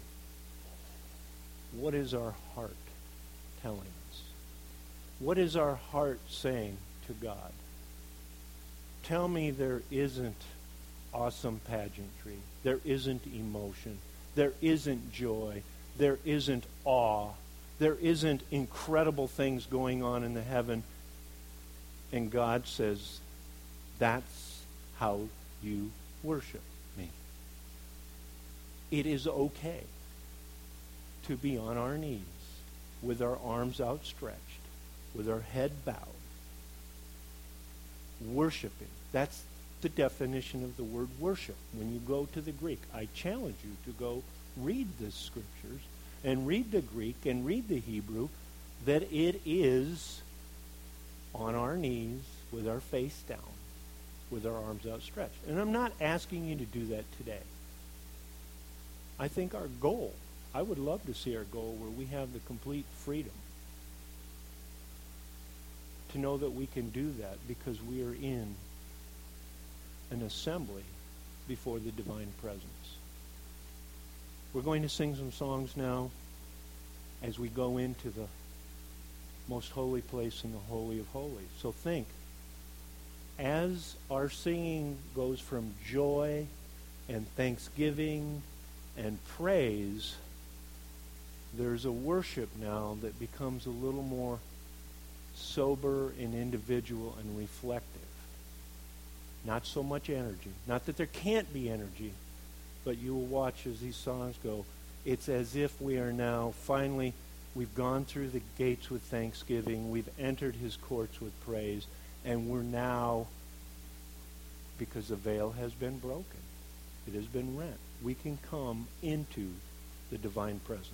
what is our heart telling us? What is our heart saying to God? Tell me there isn't awesome pageantry. There isn't emotion. There isn't joy. There isn't awe. There isn't incredible things going on in the heaven. And God says, that's how you worship me. It is okay to be on our knees with our arms outstretched, with our head bowed, worshiping. That's the definition of the word worship. When you go to the Greek, I challenge you to go read the scriptures and read the Greek and read the Hebrew, that it is on our knees with our face down, with our arms outstretched. And I'm not asking you to do that today. I think our goal, I would love to see our goal where we have the complete freedom to know that we can do that because we are in an assembly before the divine presence. We're going to sing some songs now as we go into the most holy place in the Holy of Holies. So think, as our singing goes from joy and thanksgiving and praise, there's a worship now that becomes a little more sober and individual and reflective. Not so much energy. Not that there can't be energy, but you will watch as these songs go. It's as if we are now finally, we've gone through the gates with thanksgiving, we've entered his courts with praise, and we're now, because the veil has been broken, it has been rent, we can come into the divine presence.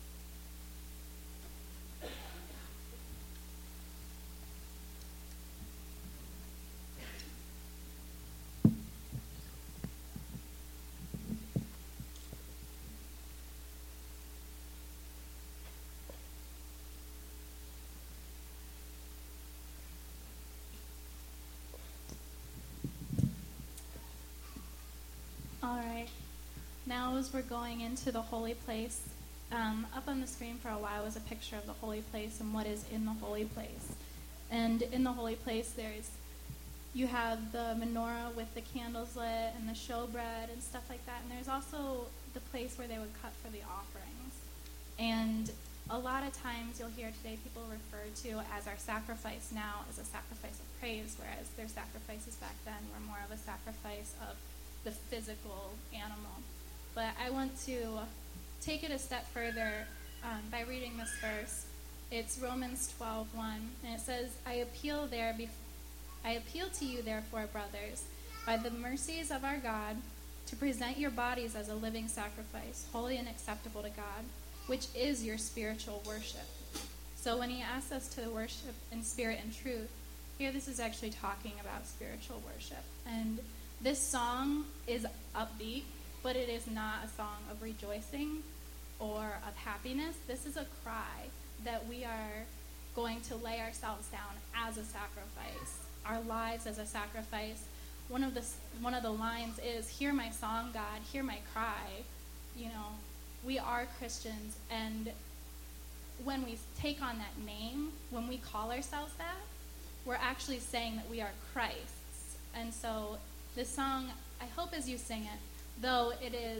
All right. Now as we're going into the holy place, um, up on the screen for a while was a picture of the holy place and what is in the holy place. And in the holy place there's, you have the menorah with the candles lit and the showbread and stuff like that. And there's also the place where they would cut for the offerings. And a lot of times you'll hear today people refer to as our sacrifice now as a sacrifice of praise, whereas their sacrifices back then were more of a sacrifice of the physical animal. But I want to take it a step further um, by reading this verse. It's Romans twelve one, and it says, I appeal there, bef- I appeal to you, therefore, brothers, by the mercies of our God, to present your bodies as a living sacrifice, holy and acceptable to God, which is your spiritual worship. So when he asks us to worship in spirit and truth, here this is actually talking about spiritual worship. And this song is upbeat, but it is not a song of rejoicing or of happiness. This is a cry that we are going to lay ourselves down as a sacrifice, our lives as a sacrifice. One of the one of the lines is, "Hear my song, God, hear my cry." You know, we are Christians, and when we take on that name, when we call ourselves that, we're actually saying that we are Christ's. And so this song, I hope as you sing it, though it is,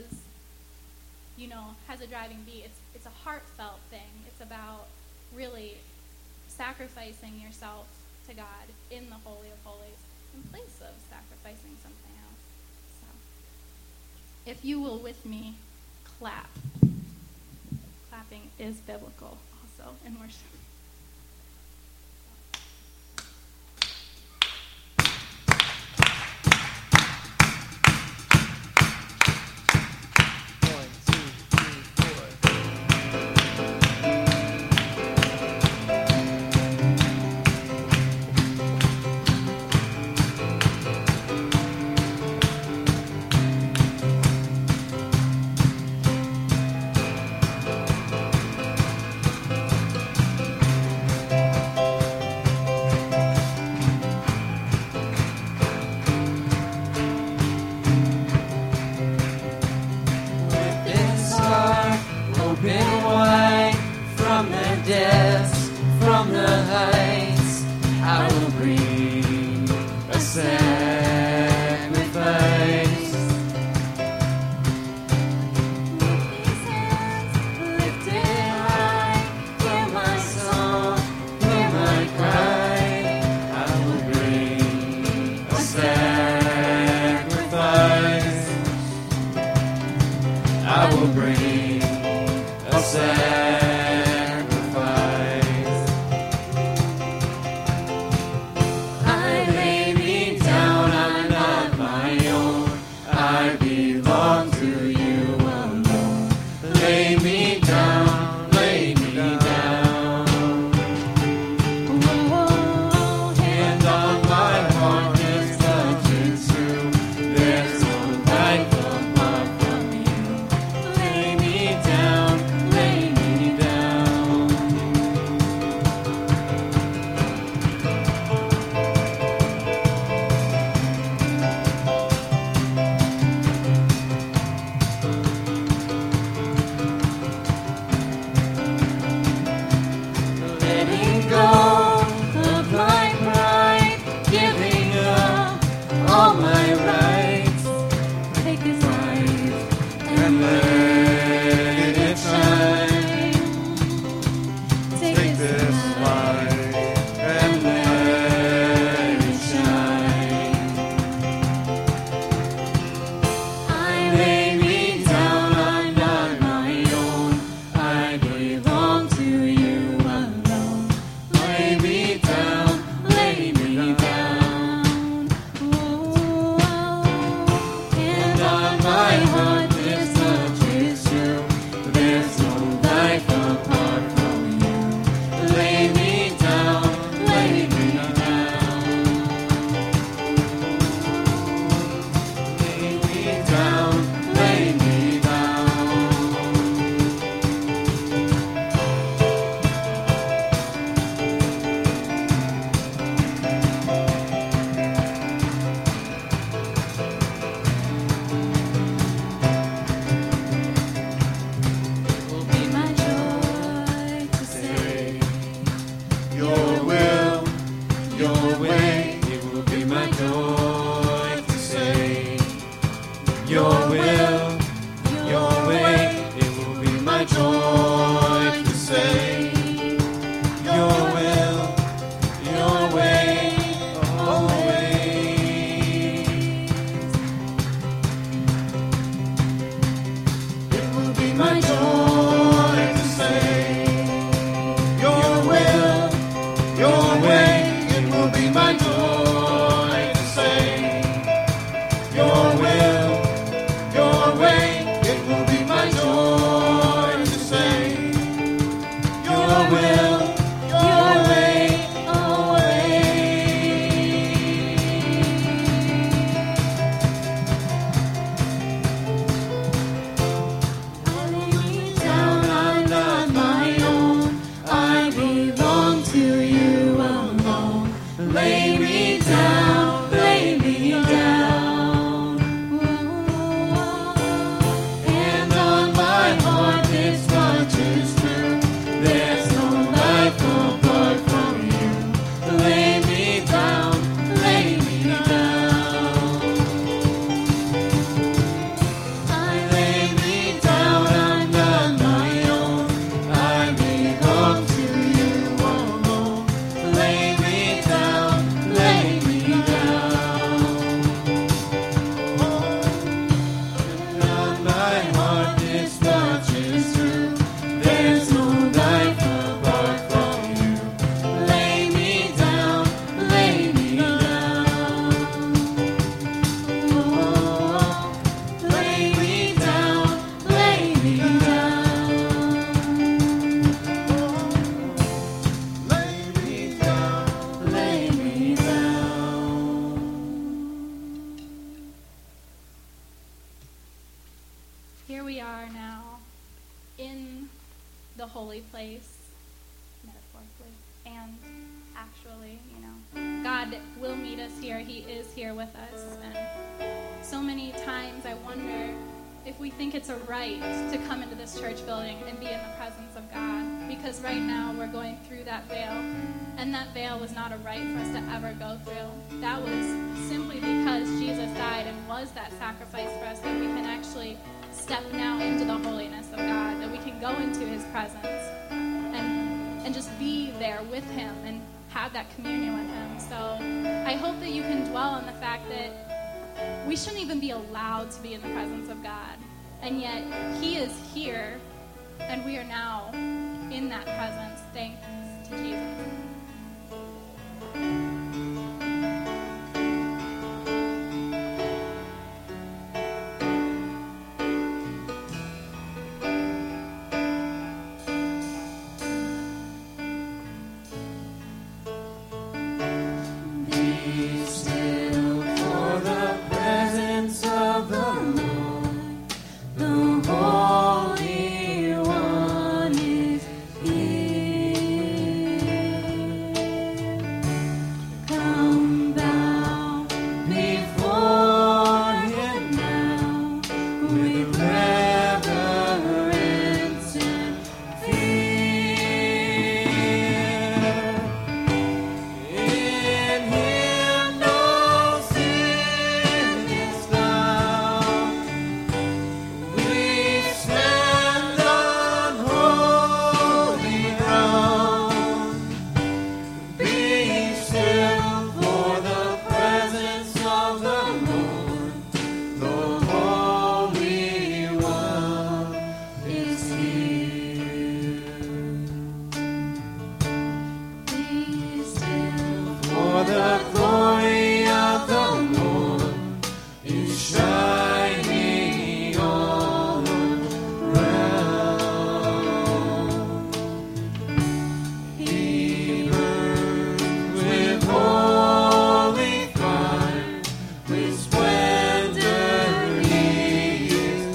you know, has a driving beat, it's it's a heartfelt thing. It's about really sacrificing yourself to God in the Holy of Holies in place of sacrificing something else. So, if you will with me, clap. Clapping is biblical also in worship. I belong to you alone. Lay me down. To be in the presence of God, and yet He is here, and we are now in that presence thanks to Jesus. Holy One is here. shining all around. He burns with holy fire, with splendor he is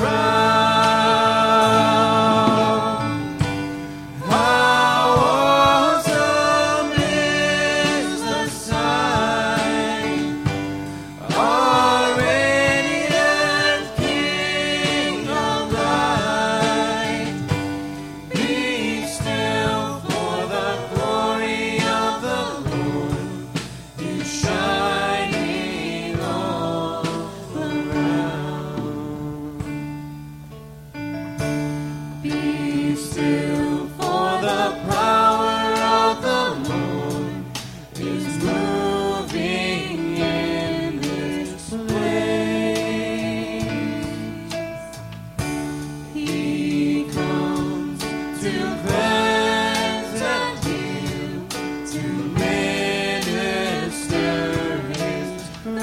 crowned. How awesome is the sight! Our radiant King of light. Be still, for the glory of the Lord is shining all around. Be still, for the power of the Lord is moving in this place. He comes to cleanse and heal, to minister his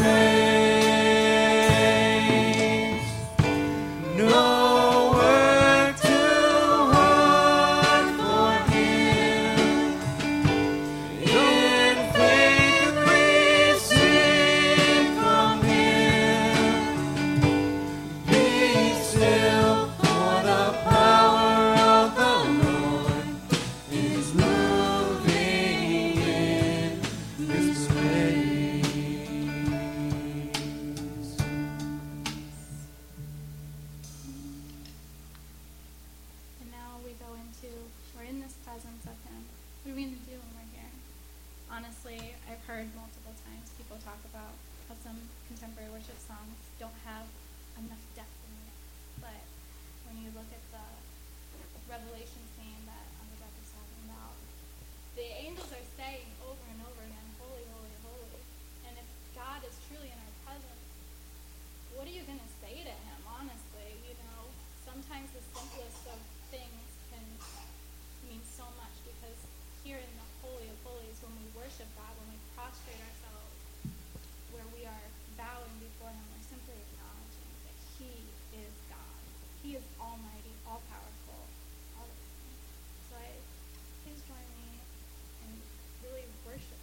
grace. No work too hard for him. In faith receive from him. Be still, for the power of the Lord is moving in this place. And now we go into, we're in this presence of him. What are we going to do when we're here? Honestly, I've heard multiple times people talk about how some contemporary worship songs don't have enough depth in it. But when you look at the Revelation scene that Underdog was talking about, the angels are saying over and over again, holy, holy, holy. And if God is truly in our presence, what are you going to say to him, honestly? You know, sometimes the simplest of things can mean so much, because here in the Holy of Holies, when we worship God, when we prostrate ourselves, where we are bowing before him, we're simply acknowledging that he is God. He is almighty, all-powerful, all of things. So I, please join me in really worshiping.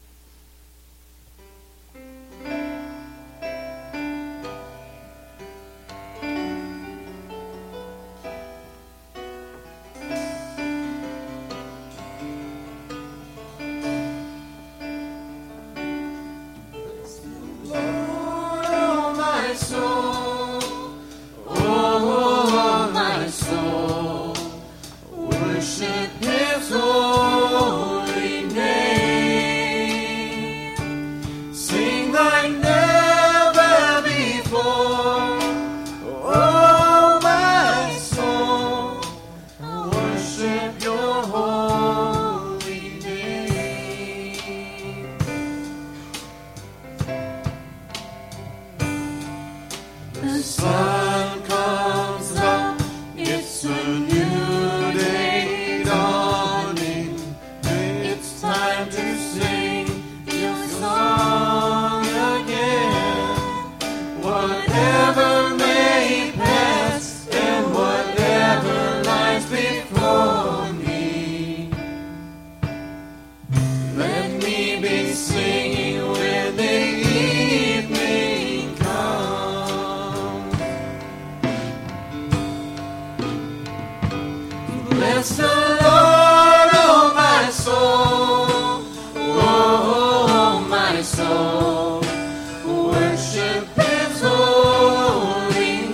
Lord, oh my soul, oh my soul, worship his holy name. Sing like never before, oh my soul, worship your holy name. The sun comes up, it's a new day dawning. It's time to sing your song again. Whatever may pass and whatever lies before me, let me be singing when the evening comes. Bless the Lord, oh my soul, oh my soul, worship his holy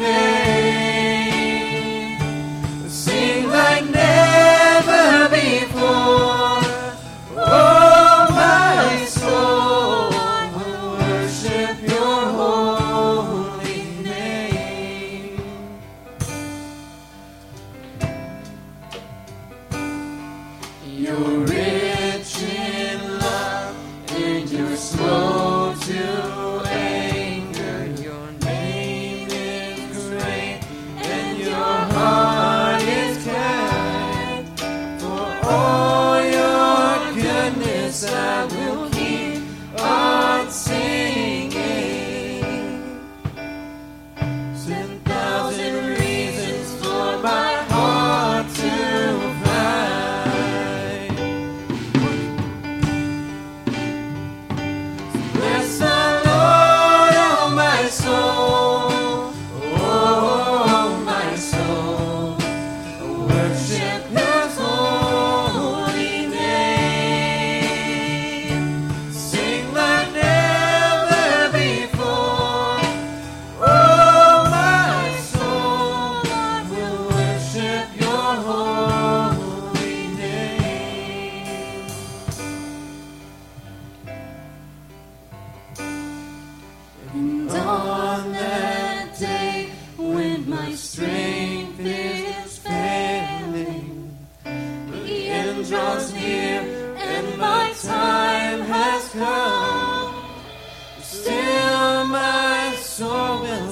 name. Sing like never before, oh my soul, worship your holy name.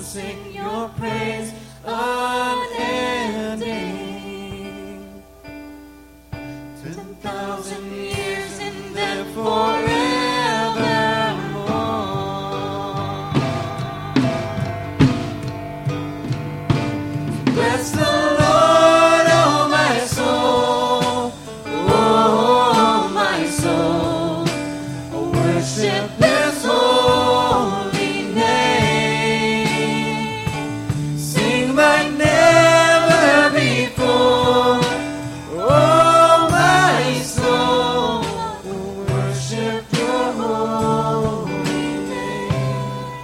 sing your praise unending. Ten thousand years and then forevermore. Bless the Lord, oh my soul, oh my soul, worship His holy name. Sing like never before, oh my soul, worship Your holy name.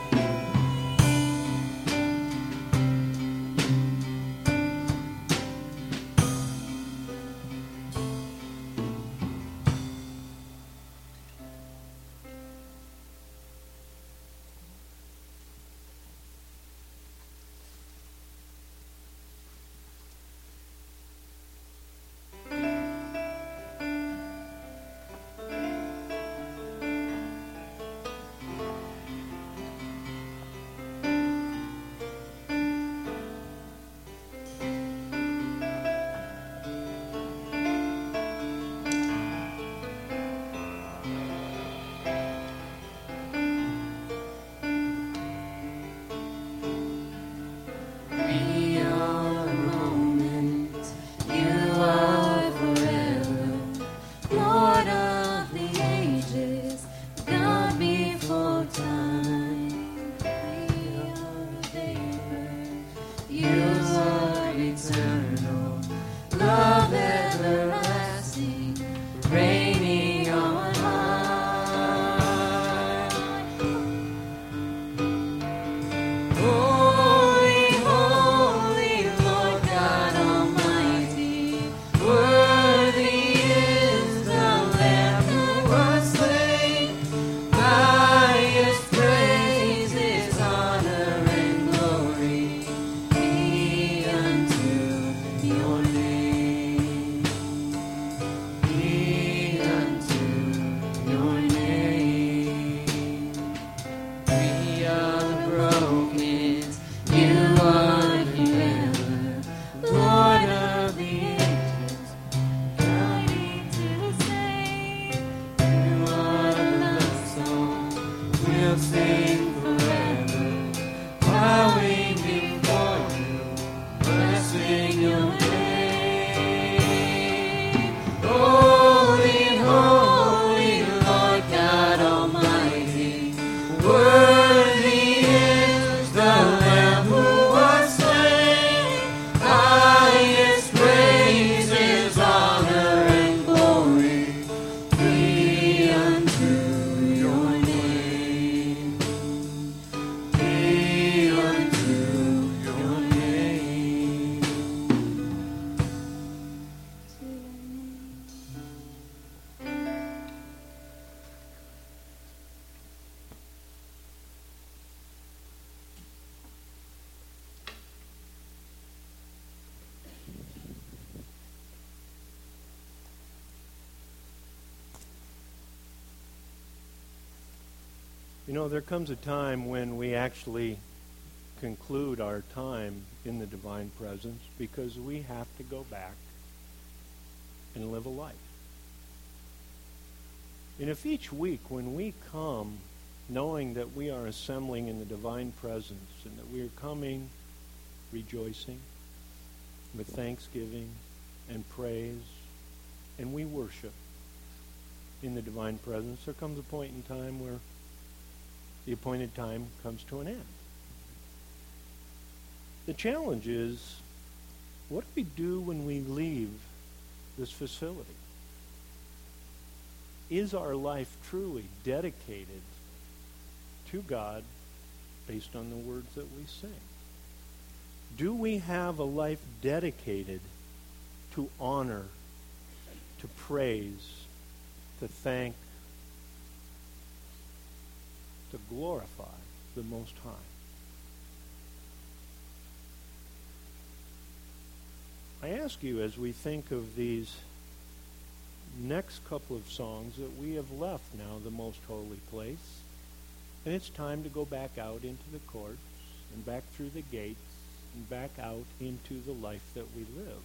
Beyond moment, You are forever, Lord of the ages, God before time. We are a vapor, You are eternal, love everlasting, reigning on high. Holy, holy, Lord God Almighty, worthy is the Lamb who was slain. Highest praises, honor, and glory be unto Your name. Be unto Your name. We are the broken, You are the healer, Lord of the ages, guiding to save. You are the love song, we'll sing forever, bowing before You, blessing Your name. Holy, holy, Lord God Almighty, worthy is the Lamb who was slain. Highest praises, honor, and glory be unto Your name. Be unto Your name. You know, there comes a time when we actually conclude our time in the divine presence because we have to go back and live a life. And if each week when we come knowing that we are assembling in the divine presence and that we are coming rejoicing with thanksgiving and praise and we worship in the divine presence, there comes a point in time where the appointed time comes to an end. The challenge is, what do we do when we leave this facility? Is our life truly dedicated to God based on the words that we sing? Do we have a life dedicated to honor, to praise, to thank, to glorify the Most High? I ask you, as we think of these next couple of songs, that we have left now the most holy place, and it's time to go back out into the courts and back through the gates and back out into the life that we live.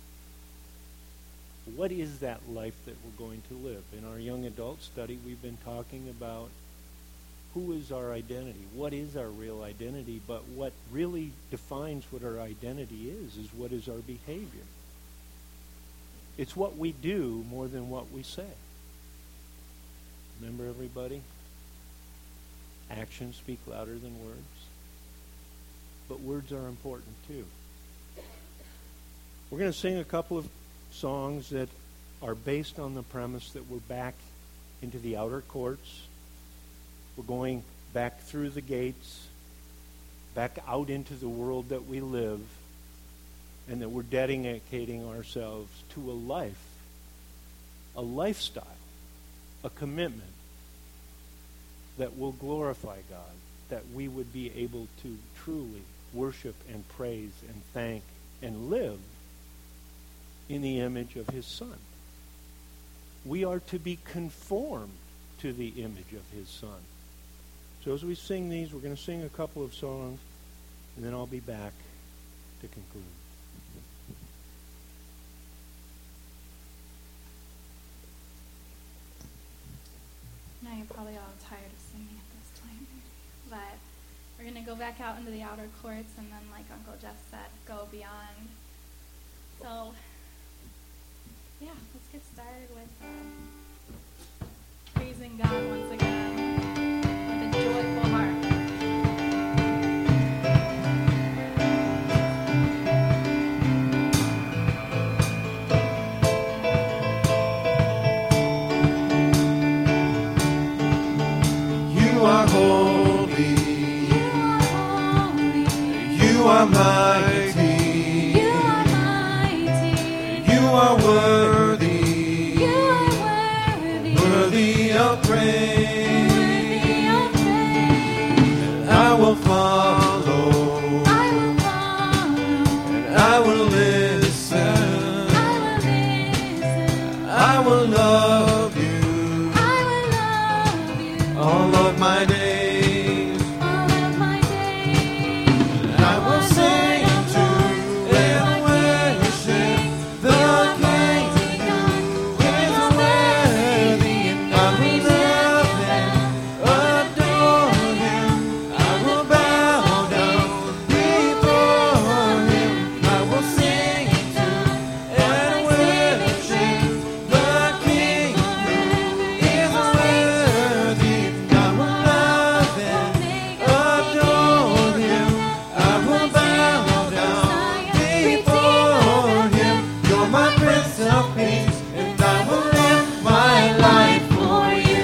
What is that life that we're going to live? In our young adult study, we've been talking about who is our identity? What is our real identity? But what really defines what our identity is, is what is our behavior. It's what we do more than what we say. Remember, everybody? Actions speak louder than words. But words are important, too. We're going to sing a couple of songs that are based on the premise that we're back into the outer courts. We're going back through the gates, back out into the world that we live, and that we're dedicating ourselves to a life, a lifestyle, a commitment that will glorify God, that we would be able to truly worship and praise and thank and live in the image of his Son. We are to be conformed to the image of his Son. So as we sing these, we're going to sing a couple of songs, and then I'll be back to conclude. Now you're probably all tired of singing at this time, but we're going to go back out into the outer courts, and then, like Uncle Jeff said, go beyond. So, yeah, let's get started with uh, praising God once again with a joyful heart. You are holy. You are mighty. You are mighty. You are worthy. You are worthy. Worthy of praise. Worthy of praise. I will follow. I will follow. And I will listen. I will listen. I will love you I will love you all of my days. all of my days. I will sing to and worship the King who is worthy. I will love him, adore him. I will bow down before him. I will sing to and worship the King who is worthy. I will love him, adore him. I will bow down before him. You're my Prince of Peace, and I will live my life for you.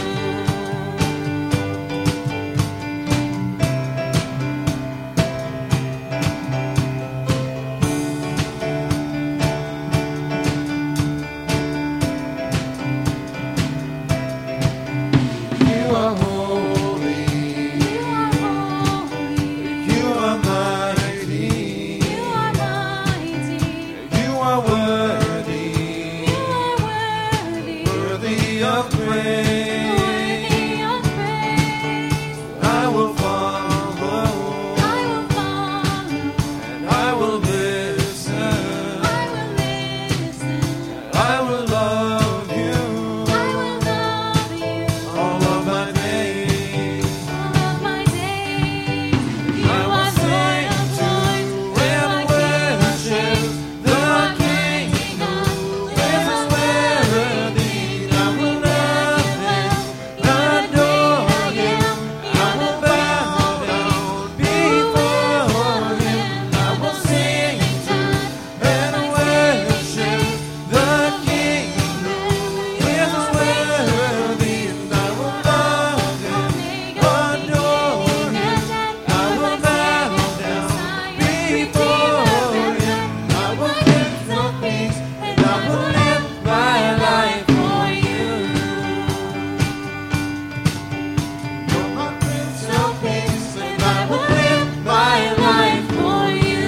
You are holy. You are holy. You are mighty. You are mighty. You are worthy. You are worthy. Worthy of praise. Worthy of praise. I will follow. I will follow. And I will listen. I will listen. I will love you I will love you all of my days. all of my days. You I will are sing Lord to of lords and worship the King who is worthy. I will love him, adore him. I will bow down before him. I will sing to and worship the King who is worthy. And I will love him, adore him. I will bow down before him. I will Prince of Peace, and I will live my life for you. You're my Prince of Peace, and I will live my life for you.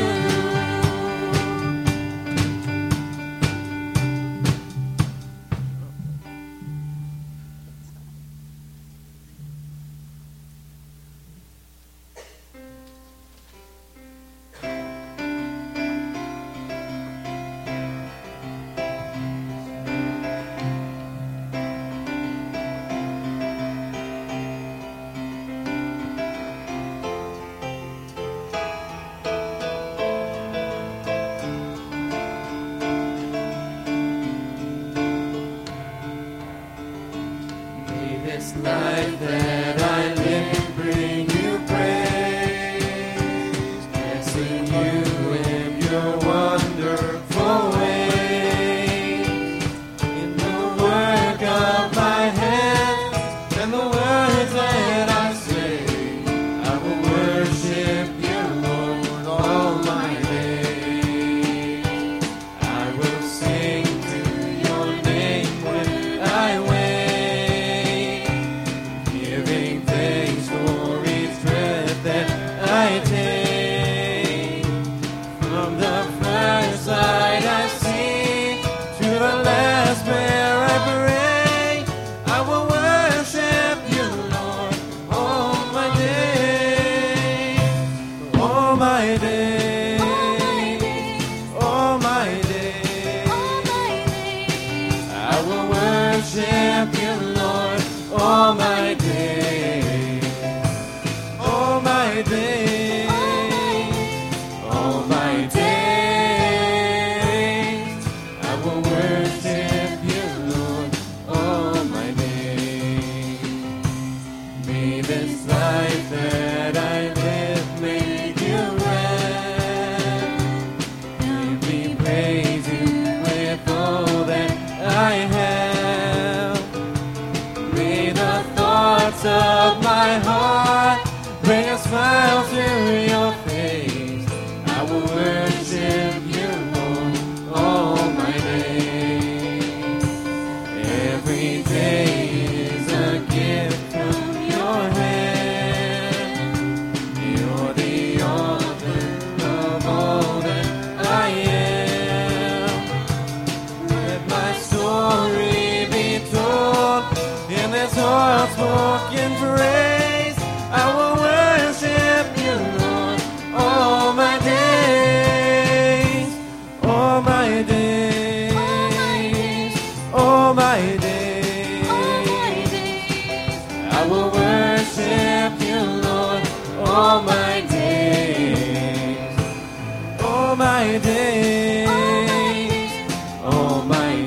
all my days, all my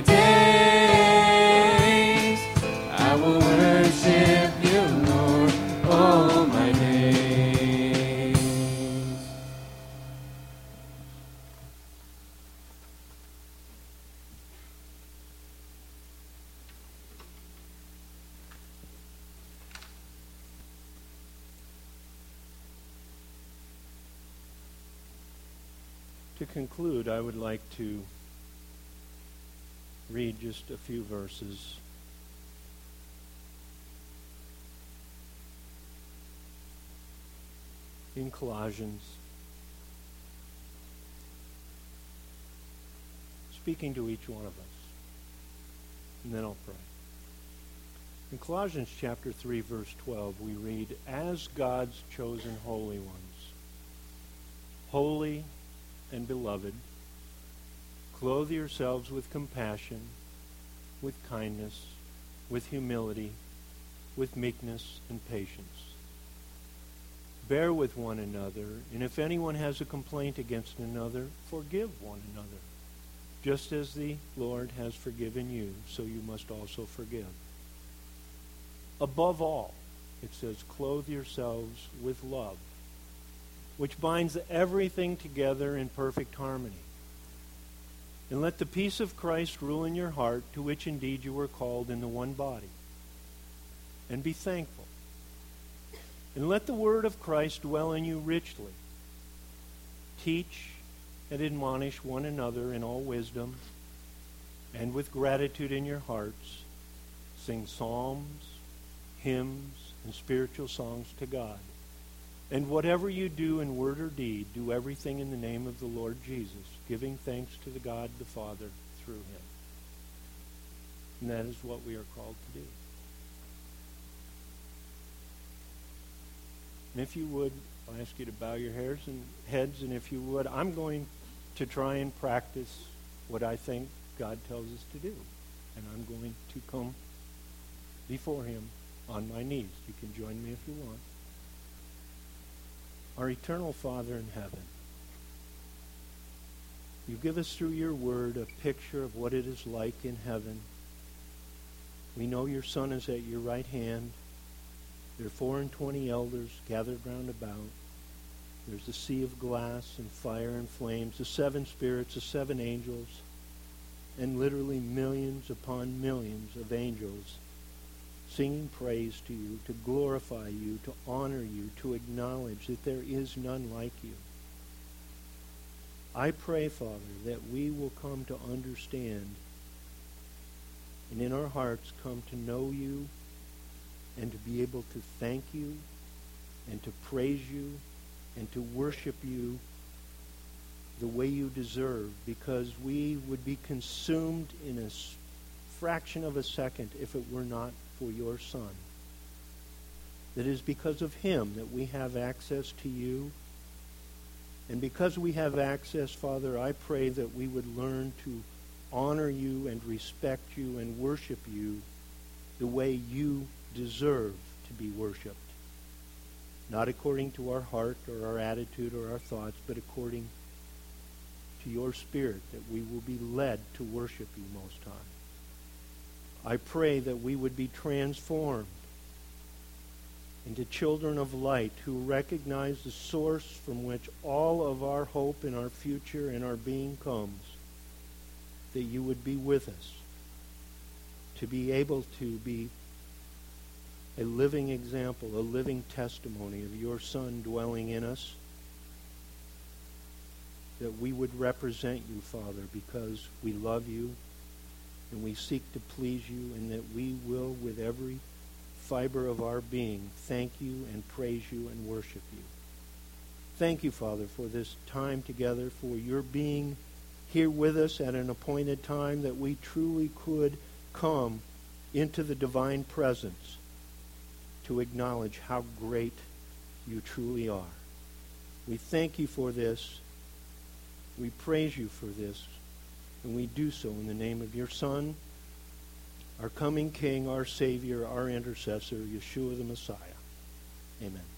days, I will worship you, Lord, all my days. To conclude, I would like to read just a few verses. In Colossians, speaking to each one of us, and then I'll pray. In Colossians chapter three, verse twelve, we read, "As God's chosen holy ones, holy and beloved, clothe yourselves with compassion, with kindness, with humility, with meekness and patience. Bear with one another, and if anyone has a complaint against another, forgive one another. Just as the Lord has forgiven you, so you must also forgive." Above all, it says, clothe yourselves with love, which binds everything together in perfect harmony. And let the peace of Christ rule in your heart, to which indeed you were called in the one body. And be thankful. And let the word of Christ dwell in you richly. Teach and admonish one another in all wisdom, and with gratitude in your hearts, sing psalms, hymns, and spiritual songs to God. And whatever you do in word or deed, do everything in the name of the Lord Jesus, giving thanks to the God the Father through him. And that is what we are called to do. And if you would, I'll ask you to bow your hairs and heads, and if you would, I'm going to try and practice what I think God tells us to do. And I'm going to come before him on my knees. You can join me if you want. Our eternal Father in heaven, you give us through your word a picture of what it is like in heaven. We know your Son is at your right hand. There are four and twenty elders gathered round about. There's a sea of glass and fire and flames, the seven spirits, the seven angels, and literally millions upon millions of angels singing praise to you, to glorify you, to honor you, to acknowledge that there is none like you. I pray, Father, that we will come to understand and in our hearts come to know you and to be able to thank you and to praise you and to worship you the way you deserve, because we would be consumed in a fraction of a second if it were not for your Son. That is because of him that we have access to you. And because we have access, Father, I pray that we would learn to honor you and respect you and worship you the way you deserve to be worshipped. Not according to our heart or our attitude or our thoughts, but according to your Spirit, that we will be led to worship you most high. I pray that we would be transformed into children of light who recognize the source from which all of our hope and our future and our being comes, that you would be with us, to be able to be a living example, a living testimony of your Son dwelling in us, that we would represent you, Father, because we love you and we seek to please you, and that we will, with every fiber of our being, thank you and praise you and worship you. Thank you, Father, for this time together, for your being here with us at an appointed time, that we truly could come into the divine presence to acknowledge how great you truly are. We thank you for this. We praise you for this. And we do so in the name of your Son, our coming King, our Savior, our intercessor, Yeshua the Messiah. Amen.